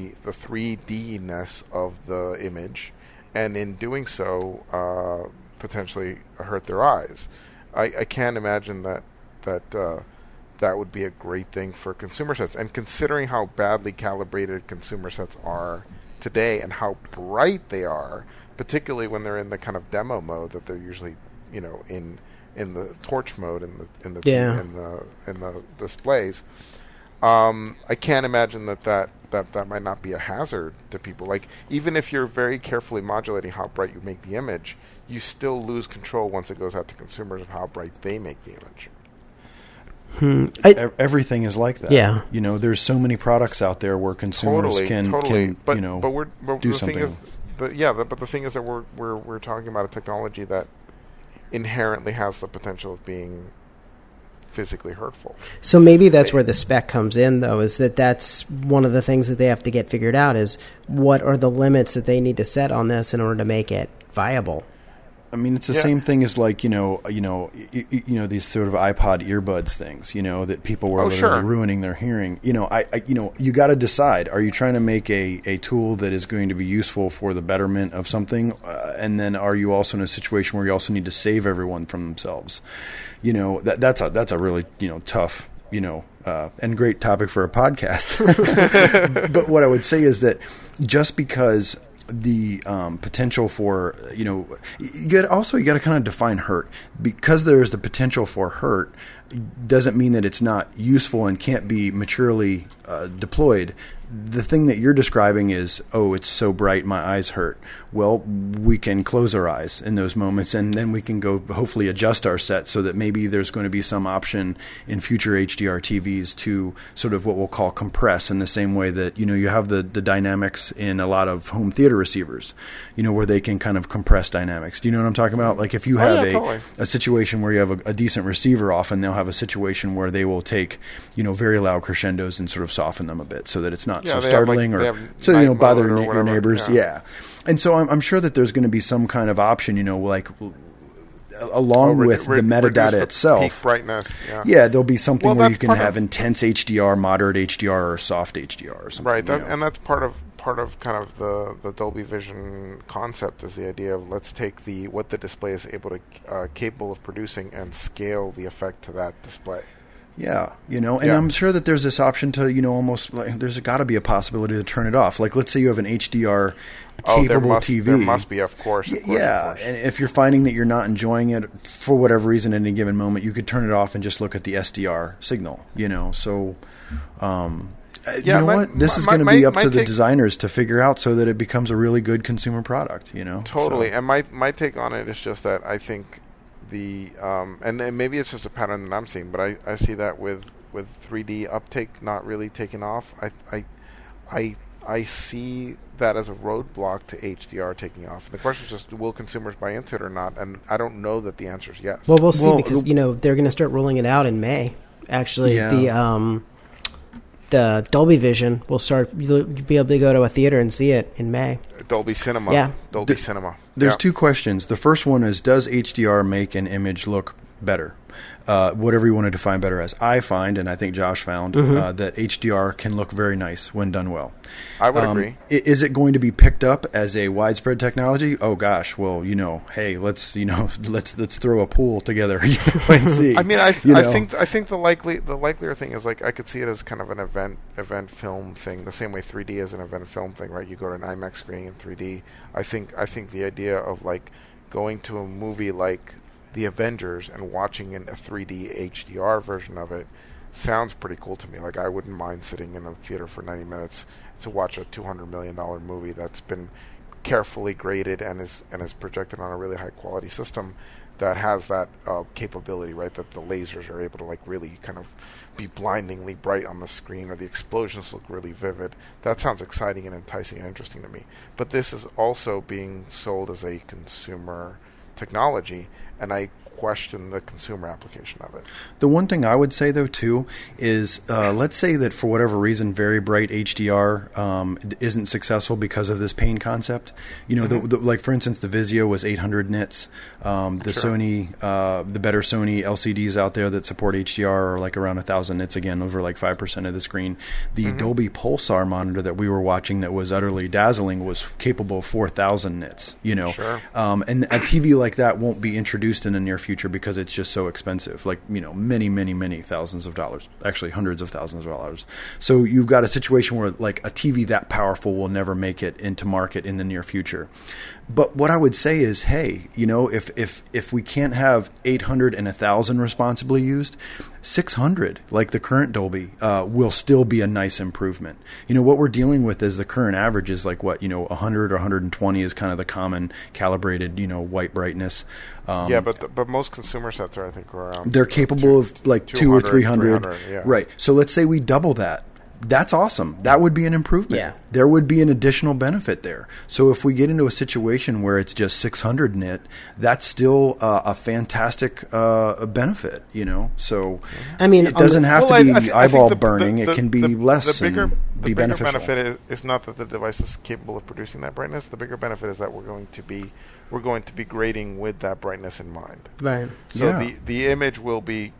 3D-ness of the image, and in doing so, potentially hurt their eyes. I can't imagine that would be a great thing for consumer sets. And considering how badly calibrated consumer sets are today and how bright they are, particularly when they're in the kind of demo mode that they're usually, in the torch mode in the displays, I can't imagine that might not be a hazard to people. Like, even if you're very carefully modulating how bright you make the image, you still lose control once it goes out to consumers of how bright they make the image. Everything is like that. Yeah. There's so many products out there where consumers can but do the something. Thing is, but the thing is that we're talking about a technology that inherently has the potential of being physically hurtful. So maybe that's where the spec comes in, though, is that's one of the ththings that they have to get figured out is what are the limits that they need to set on this in order to make it viable. I mean, it's the same thing as like these sort of iPod earbuds things, that people were literally ruining their hearing. You got to decide: are you trying to make a tool that is going to be useful for the betterment of something, and then are you also in a situation where you also need to save everyone from themselves? That's a really tough and great topic for a podcast. But what I would say is that just because the potential for you got to kind of define hurt, because there is the potential for hurt doesn't mean that it's not useful and can't be maturely deployed. The thing that you're describing is, it's so bright, my eyes hurt. Well, we can close our eyes in those moments, and then we can go hopefully adjust our set so that maybe there's going to be some option in future HDR TVs to sort of what we'll call compress, in the same way that, you have the dynamics in a lot of home theater receivers, where they can kind of compress dynamics. Do you know what I'm talking about? Like if you have a situation where you have a decent receiver, often they'll have a situation where they will take, very loud crescendos and sort of soften them a bit so that it's not so startling bother your neighbors. Yeah. And so I'm sure that there's going to be some kind of option, like along with the metadata itself. Peak brightness. Yeah, there'll be something where you can have intense HDR, moderate HDR, or soft HDR or something. Right, and that's part of kind of the Dolby Vision concept is the idea of let's take what the display is capable of producing and scale the effect to that display. Yeah, I'm sure that there's this option to, almost like there's got to be a possibility to turn it off. Like, let's say you have an HDR capable TV. There must be, of course. And if you're finding that you're not enjoying it for whatever reason at any given moment, you could turn it off and just look at the SDR signal. So, what? This is going to be up to the designers to figure out so that it becomes a really good consumer product. Totally. So. And my take on it is just that I think and maybe it's just a pattern that I'm seeing, but I see that with with 3D uptake not really taking off, I see that as a roadblock to HDR taking off. The question is just, will consumers buy into it or not? And I don't know that the answer is yes. Well, we'll see, because they're going to start rolling it out in May. Actually, the Dolby Vision will start. You'll be able to go to a theater and see it in May. Dolby Cinema. Yeah. Dolby Cinema. There's two questions. The first one is, does HDR make an image look better? Whatever you want to define better as. I find, and I think Josh found, that HDR can look very nice when done well. I would agree. Is it going to be picked up as a widespread technology? Oh gosh, well, hey, let's throw a pool together and see. I mean, I think the likelier thing is, like, I could see it as kind of an event film thing, the same way 3D is an event film thing, right? You go to an IMAX screening in 3D. I think the idea of, like, going to a movie like The Avengers and watching a 3D HDR version of it sounds pretty cool to me. Like, I wouldn't mind sitting in a theater for 90 minutes to watch a $200 million movie that's been carefully graded and is projected on a really high quality system that has that capability, right? That the lasers are able to, like, really kind of be blindingly bright on the screen, or the explosions look really vivid. That sounds exciting and enticing and interesting to me. But this is also being sold as a consumer technology, and I question the consumer application of it. The one thing I would say, though, too, is let's say that for whatever reason very bright HDR isn't successful because of this pain concept. Like, for instance, the Vizio was 800 nits. Sony, the better Sony LCDs out there that support HDR are like around 1,000 nits, again, over like 5% of the screen. The Dolby Pulsar monitor that we were watching that was utterly dazzling was capable of 4,000 nits. And a TV like that won't be introduced in the near future because it's just so expensive, like, many, many, many thousands of dollars, actually hundreds of thousands of dollars. So you've got a situation where, like, a TV that powerful will never make it into market in the near future. But what I would say is, hey, if we can't have 800 and 1,000 responsibly used, 600, like the current Dolby, will still be a nice improvement. What we're dealing with is the current average is like 100 or 120 is kind of the common calibrated, white brightness. But most consumer sets are, I think, around. They're capable of like 200 or 300. Yeah. Right. So let's say we double that. That's awesome. That would be an improvement. Yeah. There would be an additional benefit there. So if we get into a situation where it's just 600 nit, that's still a fantastic benefit, So I mean, it doesn't have to be eyeball burning. It can be less the bigger, and be the bigger beneficial. benefit is not that the device is capable of producing that brightness. The bigger benefit is that we're going to be grading with that brightness in mind. Right. So the image will be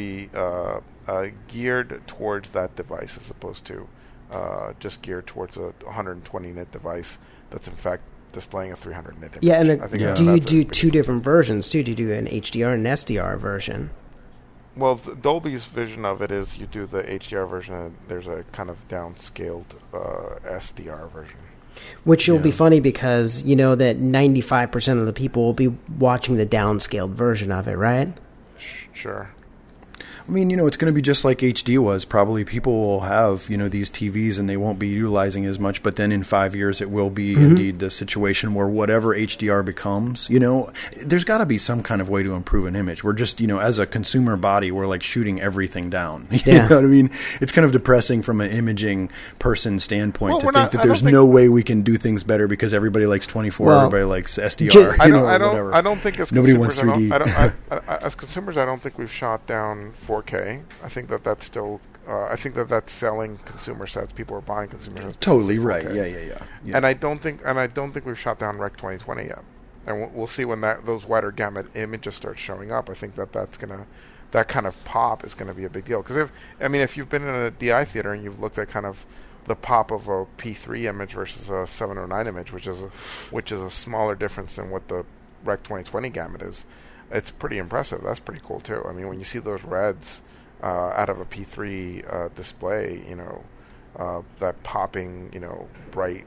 geared towards that device, as opposed to just geared towards a 120 nit device that's in fact displaying a 300 nit image. Yeah, and do you do two different versions too? Do you do an HDR and an SDR version? Well, Dolby's vision of it is you do the HDR version, and there's a kind of downscaled SDR version. Which will be funny because you know that 95% of the people will be watching the downscaled version of it, right? Sure. I mean, it's going to be just like HD was. Probably people will have, these TVs and they won't be utilizing as much. But then in 5 years, it will be indeed the situation where whatever HDR becomes, there's got to be some kind of way to improve an image. We're just, as a consumer body, we're like shooting everything down. You know what I mean? It's kind of depressing from an imaging person standpoint to think that there's no way we can do things better because everybody likes 24, everybody likes SDR. I don't think as nobody consumers, wants 3D. As consumers, I don't think we've shot down 4K. I think that's still. I think that's selling consumer sets. People are buying consumer sets. Totally right. Yeah. And I don't think we've shot down Rec 2020 yet. And we'll see when those wider gamut images start showing up. I think that kind of pop is gonna be a big deal. Because if you've been in a DI theater and you've looked at kind of the pop of a P3 image versus a 709 image, which is a smaller difference than what the Rec 2020 gamut is. It's pretty impressive. That's pretty cool too. I mean, when you see those reds out of a P3 display, that popping, bright,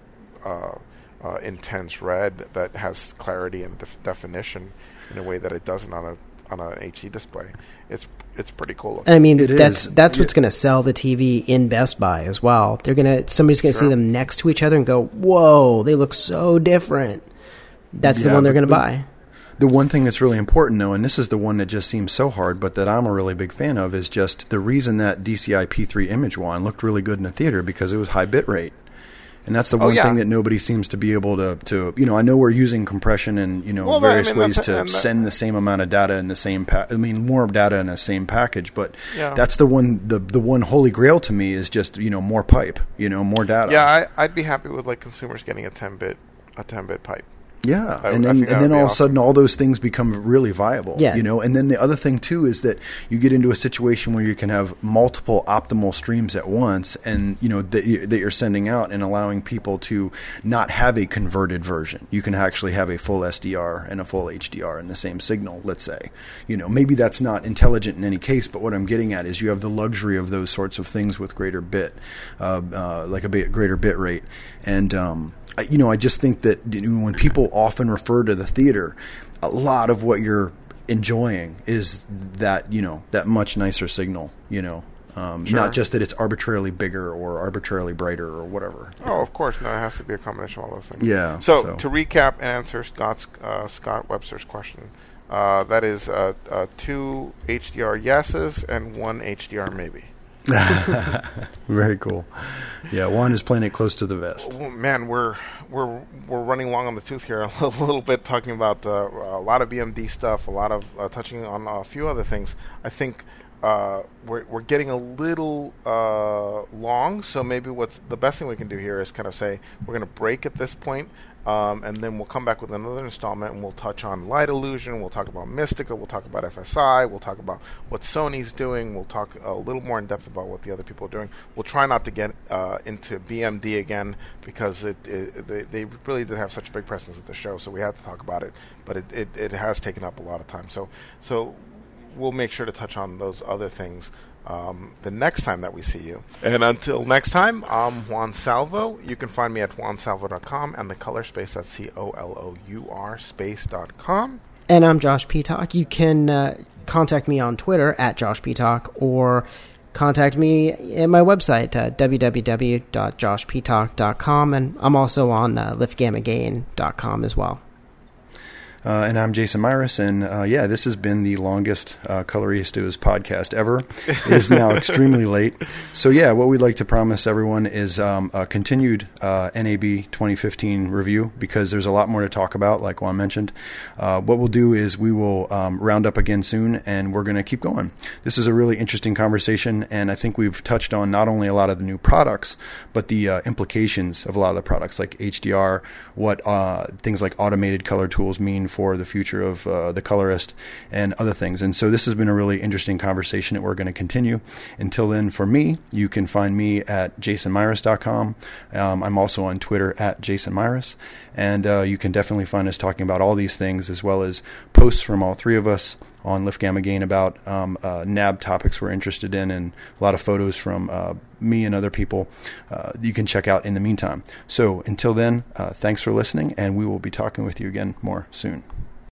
intense red that has clarity and definition in a way that it doesn't on an HD display. It's pretty cool looking. I mean, that's what's going to sell the TV in Best Buy as well. Somebody's going to see them next to each other and go, "Whoa, they look so different." That's the one they're going to buy. The one thing that's really important, though, and this is the one that just seems so hard, but that I'm a really big fan of, is just the reason that DCI P3 image wand looked really good in the theater because it was high bit rate. And that's the one thing that nobody seems to be able to I know we're using compression and, various ways to send the same amount of data in the same more data in the same package, but that's the one holy grail to me is just, more pipe, more data. Yeah, I'd be happy with like consumers getting a 10-bit pipe. Yeah, and then all of a sudden all those things become really viable, And then the other thing too is that you get into a situation where you can have multiple optimal streams at once, and that you're sending out and allowing people to not have a converted version. You can actually have a full SDR and a full HDR in the same signal. Let's say, maybe that's not intelligent in any case, but what I'm getting at is you have the luxury of those sorts of things with greater bit, like a greater bit rate, and I just think that when people often refer to the theater, a lot of what you're enjoying is that that much nicer signal. Not just that it's arbitrarily bigger or arbitrarily brighter or whatever. Oh, of course, no, it has to be a combination of all those things. Yeah. So to recap and answer Scott Webster's question, that is 2 HDR yeses and 1 HDR maybe. Very cool. Yeah, Juan is playing it close to the vest. Well, man, we're running long on the tooth here a little bit, talking about a lot of BMD stuff, a lot of touching on a few other things. I think we're getting a little long, so maybe what's the best thing we can do here is kind of say we're going to break at this point. And then we'll come back with another installment, and we'll touch on light illusion. We'll talk about Mystica. We'll talk about FSI. We'll talk about what Sony's doing. We'll talk a little more in depth about what the other people are doing. We'll try not to get into BMD again because they really did have such a big presence at the show, so we had to talk about it. But it has taken up a lot of time. So we'll make sure to touch on those other things the next time that we see you. And until next time, I'm Juan Salvo. You can find me at juansalvo.com and the color space at COLOUR space.com. And I'm Josh Peacock. You can contact me on Twitter at Josh Peacock or contact me at my website, www.joshpeacock.com. And I'm also on liftgammagain.com as well. And I'm Jason Myris, and this has been the longest Coloristas podcast ever. It is now extremely late. So what we'd like to promise everyone is a continued NAB 2015 review, because there's a lot more to talk about, like Juan mentioned. What we'll do is we will round up again soon, and we're going to keep going. This is a really interesting conversation, and I think we've touched on not only a lot of the new products, but the implications of a lot of the products, like HDR, what things like automated color tools mean for the future of the colorist and other things. And so this has been a really interesting conversation that we're going to continue. Until then, for me, you can find me at jasonmyris.com. I'm also on Twitter at jasonmyris. And you can definitely find us talking about all these things, as well as posts from all three of us on Lift Gamma Gain about NAB topics we're interested in, and a lot of photos from me and other people you can check out in the meantime. So until then, thanks for listening, and we will be talking with you again more soon.